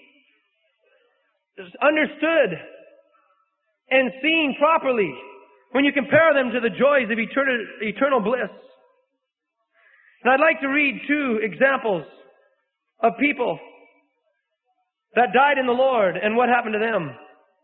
understood and seen properly when you compare them to the joys of eternal, eternal bliss. And I'd like to read two examples of people that died in the Lord and what happened to them.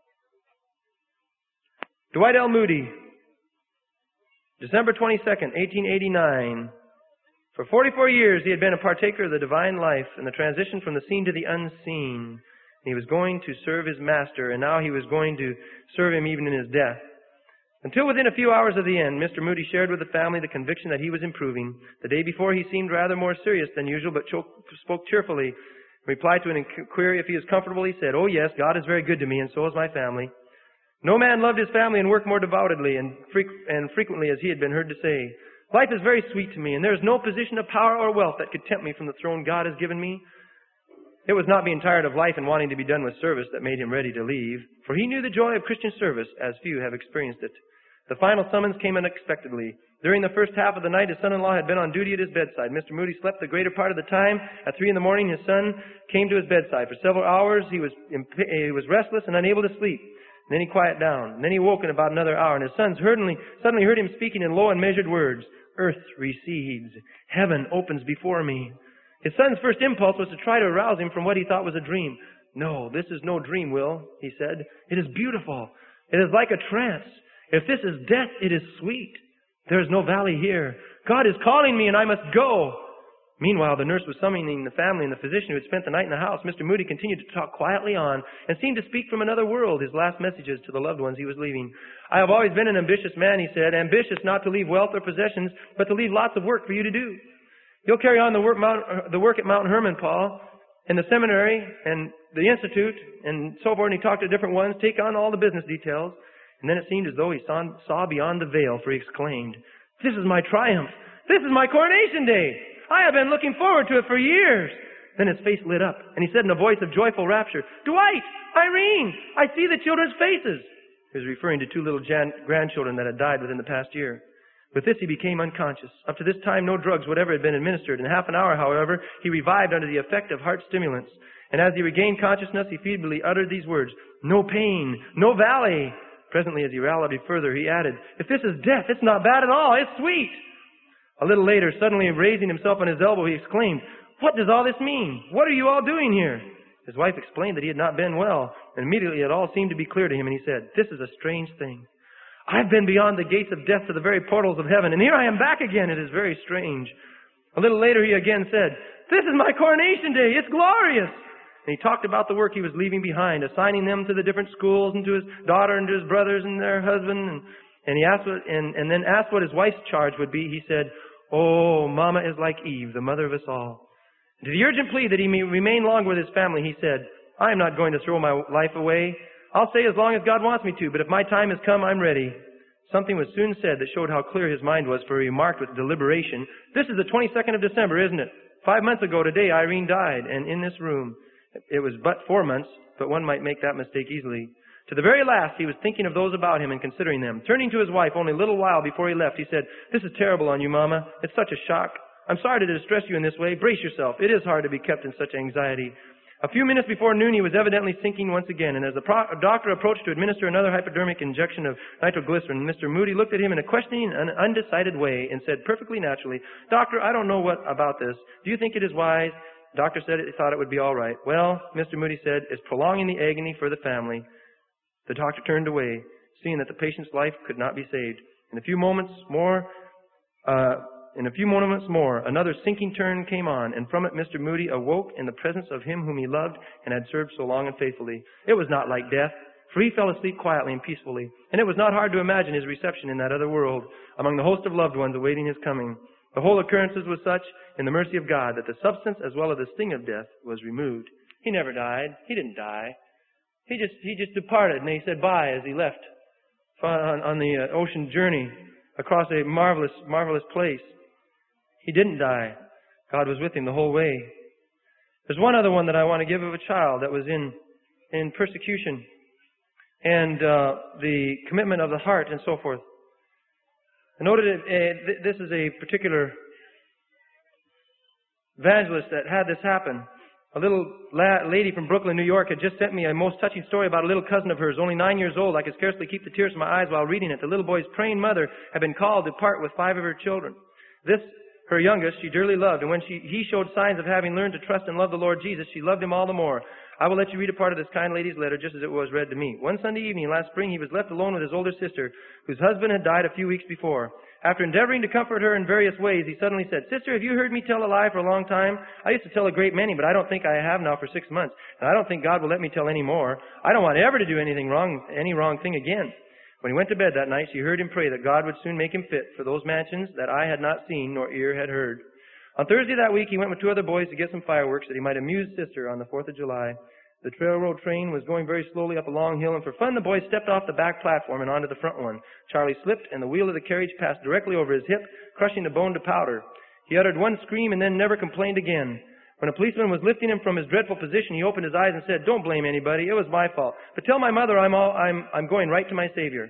Dwight L. Moody, December twenty-second, eighteen eighty-nine. For forty-four years he had been a partaker of the divine life and the transition from the seen to the unseen. He was going to serve his master, and now he was going to serve him even in his death. Until within a few hours of the end, Mister Moody shared with the family the conviction that he was improving. The day before he seemed rather more serious than usual, but spoke cheerfully. In reply to an inquiry if he was comfortable, he said, "Oh yes, God is very good to me, and so is my family." No man loved his family and worked more devoutedly and, fre- and frequently as he had been heard to say. "Life is very sweet to me, and there is no position of power or wealth that could tempt me from the throne God has given me." It was not being tired of life and wanting to be done with service that made him ready to leave, for he knew the joy of Christian service as few have experienced it. The final summons came unexpectedly. During the first half of the night, his son-in-law had been on duty at his bedside. Mister Moody slept the greater part of the time. At three in the morning, his son came to his bedside. For several hours, he was, imp- he was restless and unable to sleep. And then he quieted down. And then he woke in about another hour, and his sons suddenly, suddenly heard him speaking in low and measured words. "Earth recedes. Heaven opens before me." His son's first impulse was to try to arouse him from what he thought was a dream. "No, this is no dream, Will," he said. "It is beautiful. It is like a trance. If this is death, it is sweet. There is no valley here. God is calling me, and I must go." Meanwhile, the nurse was summoning the family and the physician who had spent the night in the house. Mister Moody continued to talk quietly on and seemed to speak from another world, his last messages to the loved ones he was leaving. "I have always been an ambitious man," he said, "ambitious not to leave wealth or possessions, but to leave lots of work for you to do. You'll carry on the work, Mount, the work at Mount Hermon, Paul, in the seminary and the institute and so forth, and he talked to different ones, take on all the business details. And then it seemed as though he saw, saw beyond the veil, for he exclaimed, "This is my triumph. This is my coronation day. I have been looking forward to it for years." Then his face lit up, and he said in a voice of joyful rapture, "Dwight! Irene! I see the children's faces." He was referring to two little Jan- grandchildren that had died within the past year. With this, he became unconscious. Up to this time, no drugs whatever had been administered. In half an hour, however, he revived under the effect of heart stimulants. And as he regained consciousness, he feebly uttered these words, "No pain, no valley." Presently, as he rallied further, he added, "If this is death, it's not bad at all. It's sweet." A little later, suddenly raising himself on his elbow, he exclaimed, "What does all this mean? What are you all doing here?" His wife explained that he had not been well, and immediately it all seemed to be clear to him, and he said, "This is a strange thing. I've been beyond the gates of death to the very portals of heaven, and here I am back again. It is very strange." A little later, he again said, "This is my coronation day. It's glorious." And he talked about the work he was leaving behind, assigning them to the different schools and to his daughter and to his brothers and their husband. And, and he asked what, and, and then asked what his wife's charge would be. He said, "Oh, Mama is like Eve, the mother of us all." And to the urgent plea that he may remain longer with his family, he said, "I am not going to throw my life away. I'll stay as long as God wants me to, but if my time has come, I'm ready." Something was soon said that showed how clear his mind was, for he remarked with deliberation, "This is the twenty-second of December, isn't it? Five months ago today, Irene died, and in this room." It was but four months, but one might make that mistake easily. To the very last, he was thinking of those about him and considering them. Turning to his wife only a little while before he left, he said, "This is terrible on you, Mama. It's such a shock. I'm sorry to distress you in this way. Brace yourself. It is hard to be kept in such anxiety." A few minutes before noon, he was evidently sinking once again, and as the pro- doctor approached to administer another hypodermic injection of nitroglycerin, Mister Moody looked at him in a questioning and undecided way and said perfectly naturally, "Doctor, I don't know what about this. Do you think it is wise?" The doctor said he thought it would be all right. "Well," Mister Moody said, "it's prolonging the agony for the family." The doctor turned away, seeing that the patient's life could not be saved. In a few moments more, uh, In a few moments more, another sinking turn came on, and from it Mister Moody awoke in the presence of him whom he loved and had served so long and faithfully. It was not like death, for he fell asleep quietly and peacefully, and it was not hard to imagine his reception in that other world, among the host of loved ones awaiting his coming. The whole occurrences was such, in the mercy of God, that the substance as well as the sting of death was removed. He never died. He didn't die. He just he just departed, and he said bye as he left on, on the uh, ocean journey across a marvelous, marvelous place. He didn't die. God was with him the whole way. There's one other one that I want to give of a child that was in in persecution and uh, the commitment of the heart and so forth. I noted it, uh, th- this is a particular evangelist that had this happen. A little la- lady from Brooklyn, New York, had just sent me a most touching story about a little cousin of hers, only nine years old. I could scarcely keep the tears from my eyes while reading it. The little boy's praying mother had been called to part with five of her children. This, her youngest, she dearly loved, and when she, he showed signs of having learned to trust and love the Lord Jesus, she loved him all the more. I will let you read a part of this kind lady's letter just as it was read to me. One Sunday evening last spring, he was left alone with his older sister, whose husband had died a few weeks before. After endeavoring to comfort her in various ways, he suddenly said, "Sister, have you heard me tell a lie for a long time? I used to tell a great many, but I don't think I have now for six months, and I don't think God will let me tell any more. I don't want ever to do anything wrong, any wrong thing again." When he went to bed that night, she heard him pray that God would soon make him fit for those mansions that eye had not seen nor ear had heard. On Thursday that week, he went with two other boys to get some fireworks that he might amuse sister on the fourth of July. The railroad train was going very slowly up a long hill, and for fun, the boys stepped off the back platform and onto the front one. Charlie slipped, and the wheel of the carriage passed directly over his hip, crushing the bone to powder. He uttered one scream and then never complained again. When a policeman was lifting him from his dreadful position, he opened his eyes and said, "Don't blame anybody. It was my fault. But tell my mother I'm all, I'm, I'm going right to my Savior."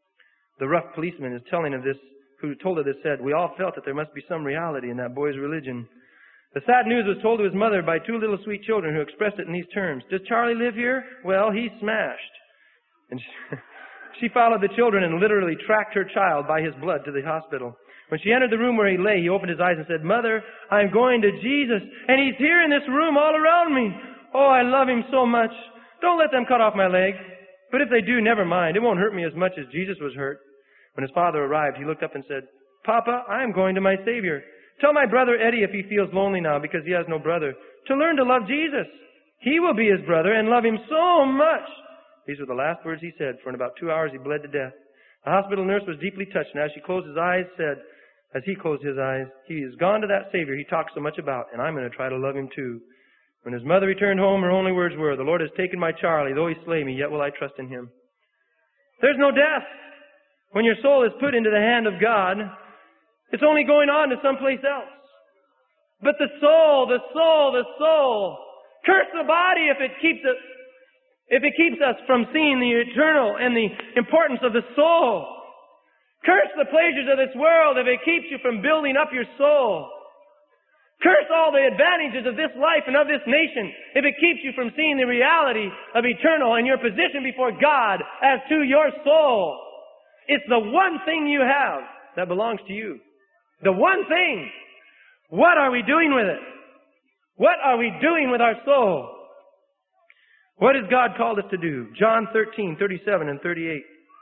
The rough policeman is telling of this, who told of this, said, "We all felt that there must be some reality in that boy's religion." The sad news was told to his mother by two little sweet children who expressed it in these terms. "Does Charlie live here? Well, he's smashed." And she, she followed the children and literally tracked her child by his blood to the hospital. When she entered the room where he lay, he opened his eyes and said, "Mother, I'm going to Jesus, and he's here in this room all around me. Oh, I love him so much. Don't let them cut off my leg. But if they do, never mind. It won't hurt me as much as Jesus was hurt." When his father arrived, he looked up and said, "Papa, I am going to my Savior. Tell my brother Eddie, if he feels lonely now because he has no brother, to learn to love Jesus. He will be his brother and love him so much." These were the last words he said, for in about two hours he bled to death. The hospital nurse was deeply touched, and as she closed his eyes, said, as he closed his eyes, "He has gone to that Savior he talks so much about, and I'm going to try to love him too." When his mother returned home, her only words were, "The Lord has taken my Charlie. Though he slay me, yet will I trust in him." There's no death. When your soul is put into the hand of God, it's only going on to someplace else. But the soul, the soul, the soul, curse the body if it keeps it, if it keeps us from seeing the eternal and the importance of the soul. Curse the pleasures of this world if it keeps you from building up your soul. Curse all the advantages of this life and of this nation if it keeps you from seeing the reality of eternal and your position before God as to your soul. It's the one thing you have that belongs to you. The one thing. What are we doing with it? What are we doing with our soul? What has God called us to do? John thirteen, thirty-seven and thirty-eight.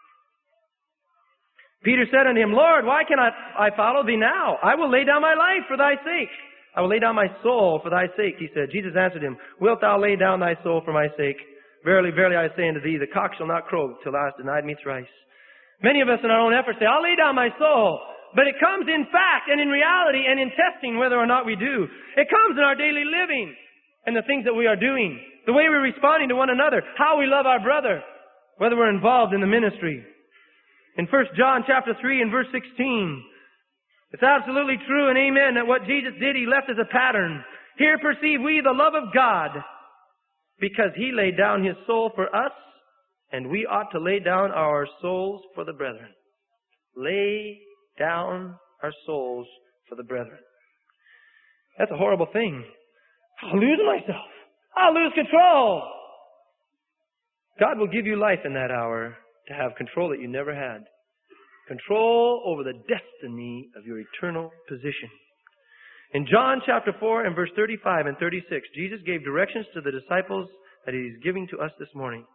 Peter said unto him, "Lord, why cannot I follow thee now? I will lay down my life for thy sake. I will lay down my soul for thy sake," he said. Jesus answered him, "Wilt thou lay down thy soul for my sake? Verily, verily, I say unto thee, the cock shall not crow till thou hast denied me thrice." Many of us in our own efforts say, "I'll lay down my soul." But it comes in fact and in reality and in testing whether or not we do. It comes in our daily living and the things that we are doing, the way we're responding to one another, how we love our brother, whether we're involved in the ministry. In First John chapter three and verse sixteen, it's absolutely true and amen that what Jesus did, He left as a pattern. "Here perceive we the love of God, because He laid down His soul for us, and we ought to lay down our souls for the brethren." Lay down our souls for the brethren. That's a horrible thing. I'll lose myself. I'll lose control. God will give you life in that hour to have control that you never had. Control over the destiny of your eternal position. In John chapter four and verse thirty-five and thirty-six, Jesus gave directions to the disciples that He's giving to us this morning.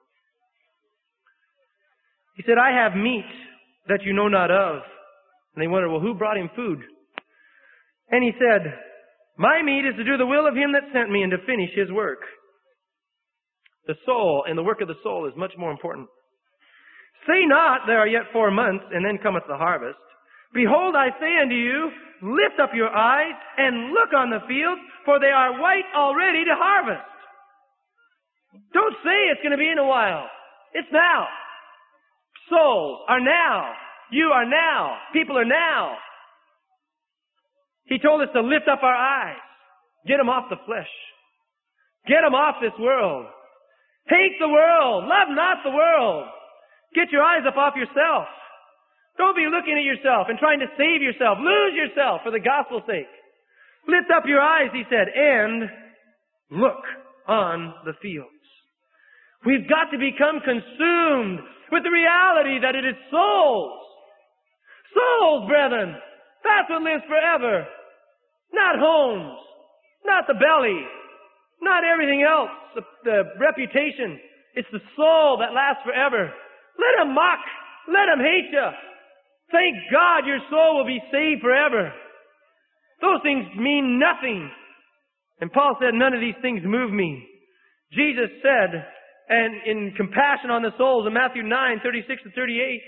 He said, "I have meat that you know not of." And they wondered, well, who brought Him food? And He said, "My meat is to do the will of Him that sent me and to finish His work." The soul and the work of the soul is much more important. "Say not, there are yet four months, and then cometh the harvest. Behold, I say unto you, lift up your eyes and look on the fields, for they are white already to harvest." Don't say it's going to be in a while. It's now. Souls are now. You are now. People are now. He told us to lift up our eyes. Get them off the flesh. Get them off this world. Hate the world. Love not the world. Get your eyes up off yourself. Don't be looking at yourself and trying to save yourself. Lose yourself for the gospel's sake. Lift up your eyes, He said, and look on the fields. We've got to become consumed with the reality that it is souls. Souls, brethren. That's what lives forever. Not homes. Not the belly. Not everything else. The, the reputation. It's the soul that lasts forever. Let them mock. Let them hate you. Thank God your soul will be saved forever. Those things mean nothing. And Paul said, "None of these things move me." Jesus said, and in compassion on the souls in Matthew nine, thirty-six to thirty-eight,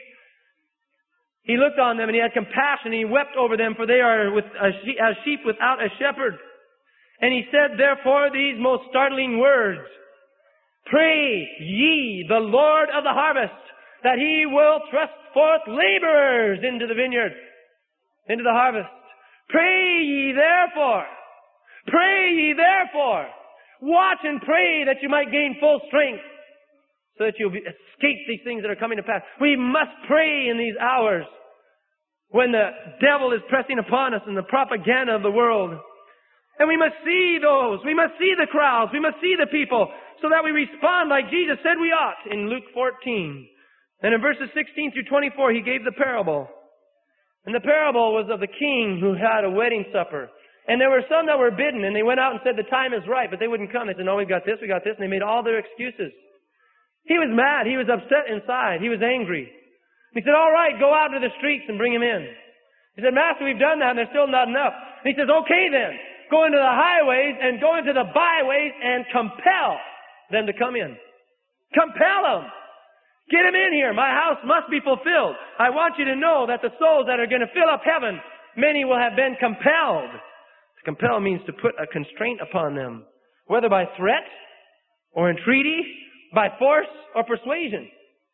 He looked on them and He had compassion and He wept over them, for they are with as sheep without a shepherd. And He said, therefore, these most startling words, "Pray ye the Lord of the harvest, that He will thrust forth laborers into the vineyard," into the harvest. "Pray ye therefore, pray ye therefore, watch and pray that you might gain full strength, so that you'll escape these things that are coming to pass." We must pray in these hours when the devil is pressing upon us in the propaganda of the world. And we must see those. We must see the crowds. We must see the people so that we respond like Jesus said we ought in Luke fourteen. And in verses sixteen through twenty-four, He gave the parable. And the parable was of the king who had a wedding supper. And there were some that were bidden, and they went out and said, "The time is right," but they wouldn't come. They said, "No, we've got this, we got this," and they made all their excuses. He was mad. He was upset inside. He was angry. He said, "All right, go out to the streets and bring him in." He said, "Master, we've done that, and there's still not enough." And he says, "Okay then, go into the highways and go into the byways and compel them to come in." Compel them. Get them in here. My house must be fulfilled. I want you to know that the souls that are going to fill up heaven, many will have been compelled. To compel means to put a constraint upon them. whether by threat or entreaty, by force or persuasion.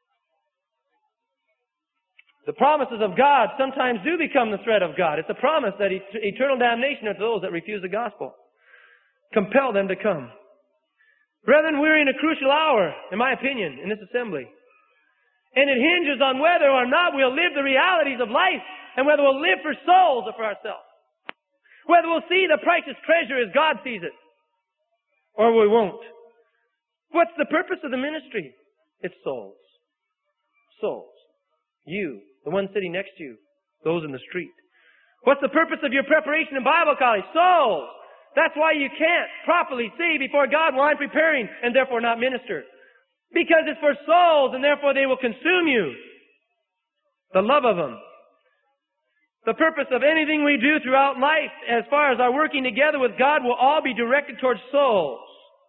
The promises of God sometimes do become the threat of God. It's a promise that et- eternal damnation are to those that refuse the gospel. Compel them to come. Brethren, we're in a crucial hour, in my opinion, in this assembly. And it hinges on whether or not we'll live the realities of life and whether we'll live for souls or for ourselves. Whether we'll see the precious treasure as God sees it or we won't. What's the purpose of the ministry? It's souls. Souls. You, the one sitting next to you, those in the street. What's the purpose of your preparation in Bible college? Souls. That's why you can't properly see before God while I'm preparing and therefore not minister. Because it's for souls and therefore they will consume you. The love of them. The purpose of anything we do throughout life as far as our working together with God will all be directed towards souls.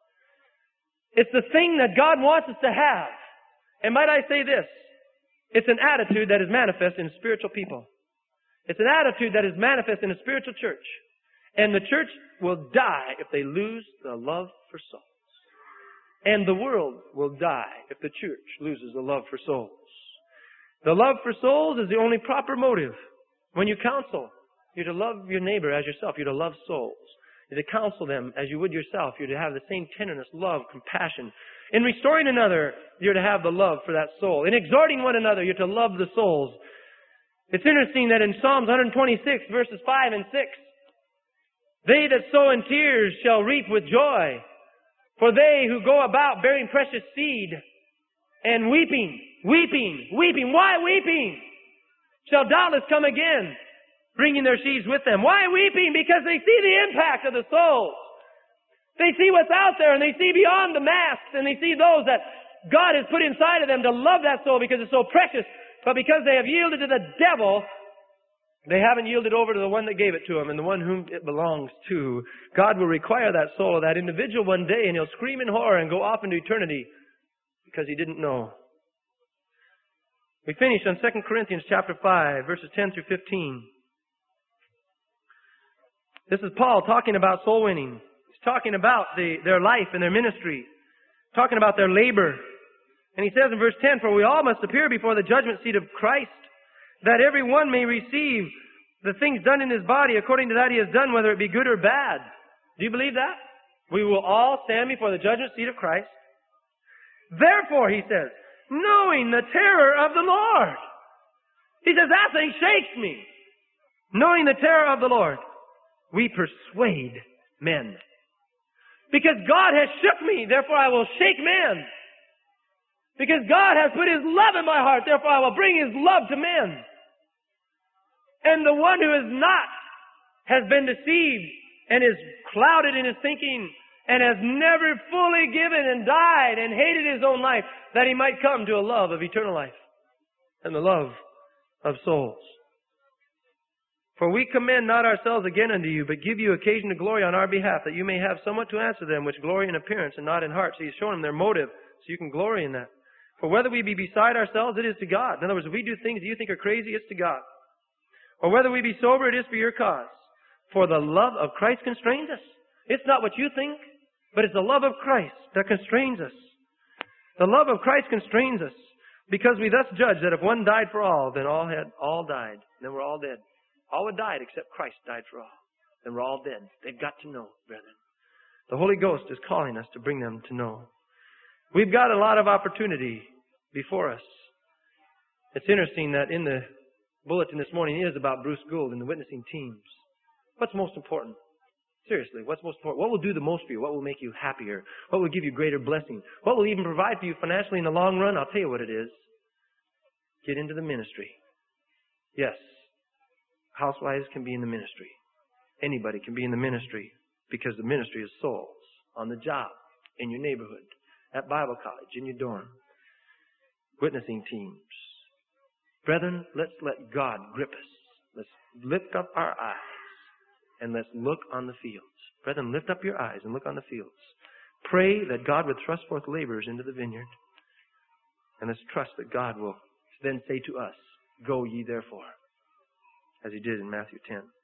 It's the thing that God wants us to have. And might I say this? It's an attitude that is manifest in spiritual people. It's an attitude that is manifest in a spiritual church. And the church will die if they lose the love for souls. And the world will die if the church loses the love for souls. The love for souls is the only proper motive. When you counsel, you're to love your neighbor as yourself. You're to love souls. You're to counsel them as you would yourself. You're to have the same tenderness, love, compassion. In restoring another, you're to have the love for that soul. In exhorting one another, you're to love the souls. It's interesting that in Psalms one twenty-six, verses five and six, they that sow in tears shall reap with joy. For they who go about bearing precious seed and weeping, weeping, weeping. Why weeping? Shall doubtless come again, bringing their sheaves with them. Why weeping? Because they see the impact of the souls. They see what's out there and they see beyond the masks and they see those that God has put inside of them to love that soul because it's so precious. But because they have yielded to the devil, they haven't yielded over to the one that gave it to them and the one whom it belongs to. God will require that soul of that individual one day and he'll scream in horror and go off into eternity because he didn't know. We finish on Second Corinthians chapter five, verses ten through fifteen. This is Paul talking about soul winning. He's talking about the, their life and their ministry. Talking about their labor. And he says in verse ten, for we all must appear before the judgment seat of Christ, that every one may receive the things done in his body according to that he has done, whether it be good or bad. Do you believe that? We will all stand before the judgment seat of Christ. Therefore, he says, knowing the terror of the Lord. He says, that thing shakes me. Knowing the terror of the Lord, we persuade men. Because God has shook me, therefore I will shake men. Because God has put His love in my heart, therefore I will bring His love to men. And the one who is not has been deceived and is clouded in his thinking and has never fully given and died and hated his own life that he might come to a love of eternal life and the love of souls. For we commend not ourselves again unto you, but give you occasion to glory on our behalf, that you may have somewhat to answer them which glory in appearance and not in heart. So he's showing them their motive, so you can glory in that. For whether we be beside ourselves, it is to God. In other words, if we do things that you think are crazy, it's to God. Or whether we be sober, it is for your cause. For the love of Christ constrains us. It's not what you think, but it's the love of Christ that constrains us. The love of Christ constrains us, because we thus judge that if one died for all, then all had all died. Then we're all dead. All had died except Christ died for all. Then we're all dead. They've got to know, brethren. The Holy Ghost is calling us to bring them to know. We've got a lot of opportunity before us. It's interesting that in the bulletin this morning is about Bruce Gould and the witnessing teams. What's most important? Seriously, what's most important? What will do the most for you? What will make you happier? What will give you greater blessing? What will even provide for you financially in the long run? I'll tell you what it is. Get into the ministry. Yes, housewives can be in the ministry. Anybody can be in the ministry, because the ministry is souls on the job, in your neighborhood, at Bible college, in your dorm. Witnessing teams. Brethren, let's let God grip us. Let's lift up our eyes and let's look on the fields. Brethren, lift up your eyes and look on the fields. Pray that God would thrust forth laborers into the vineyard. And let's trust that God will then say to us, go ye therefore, as He did in Matthew ten.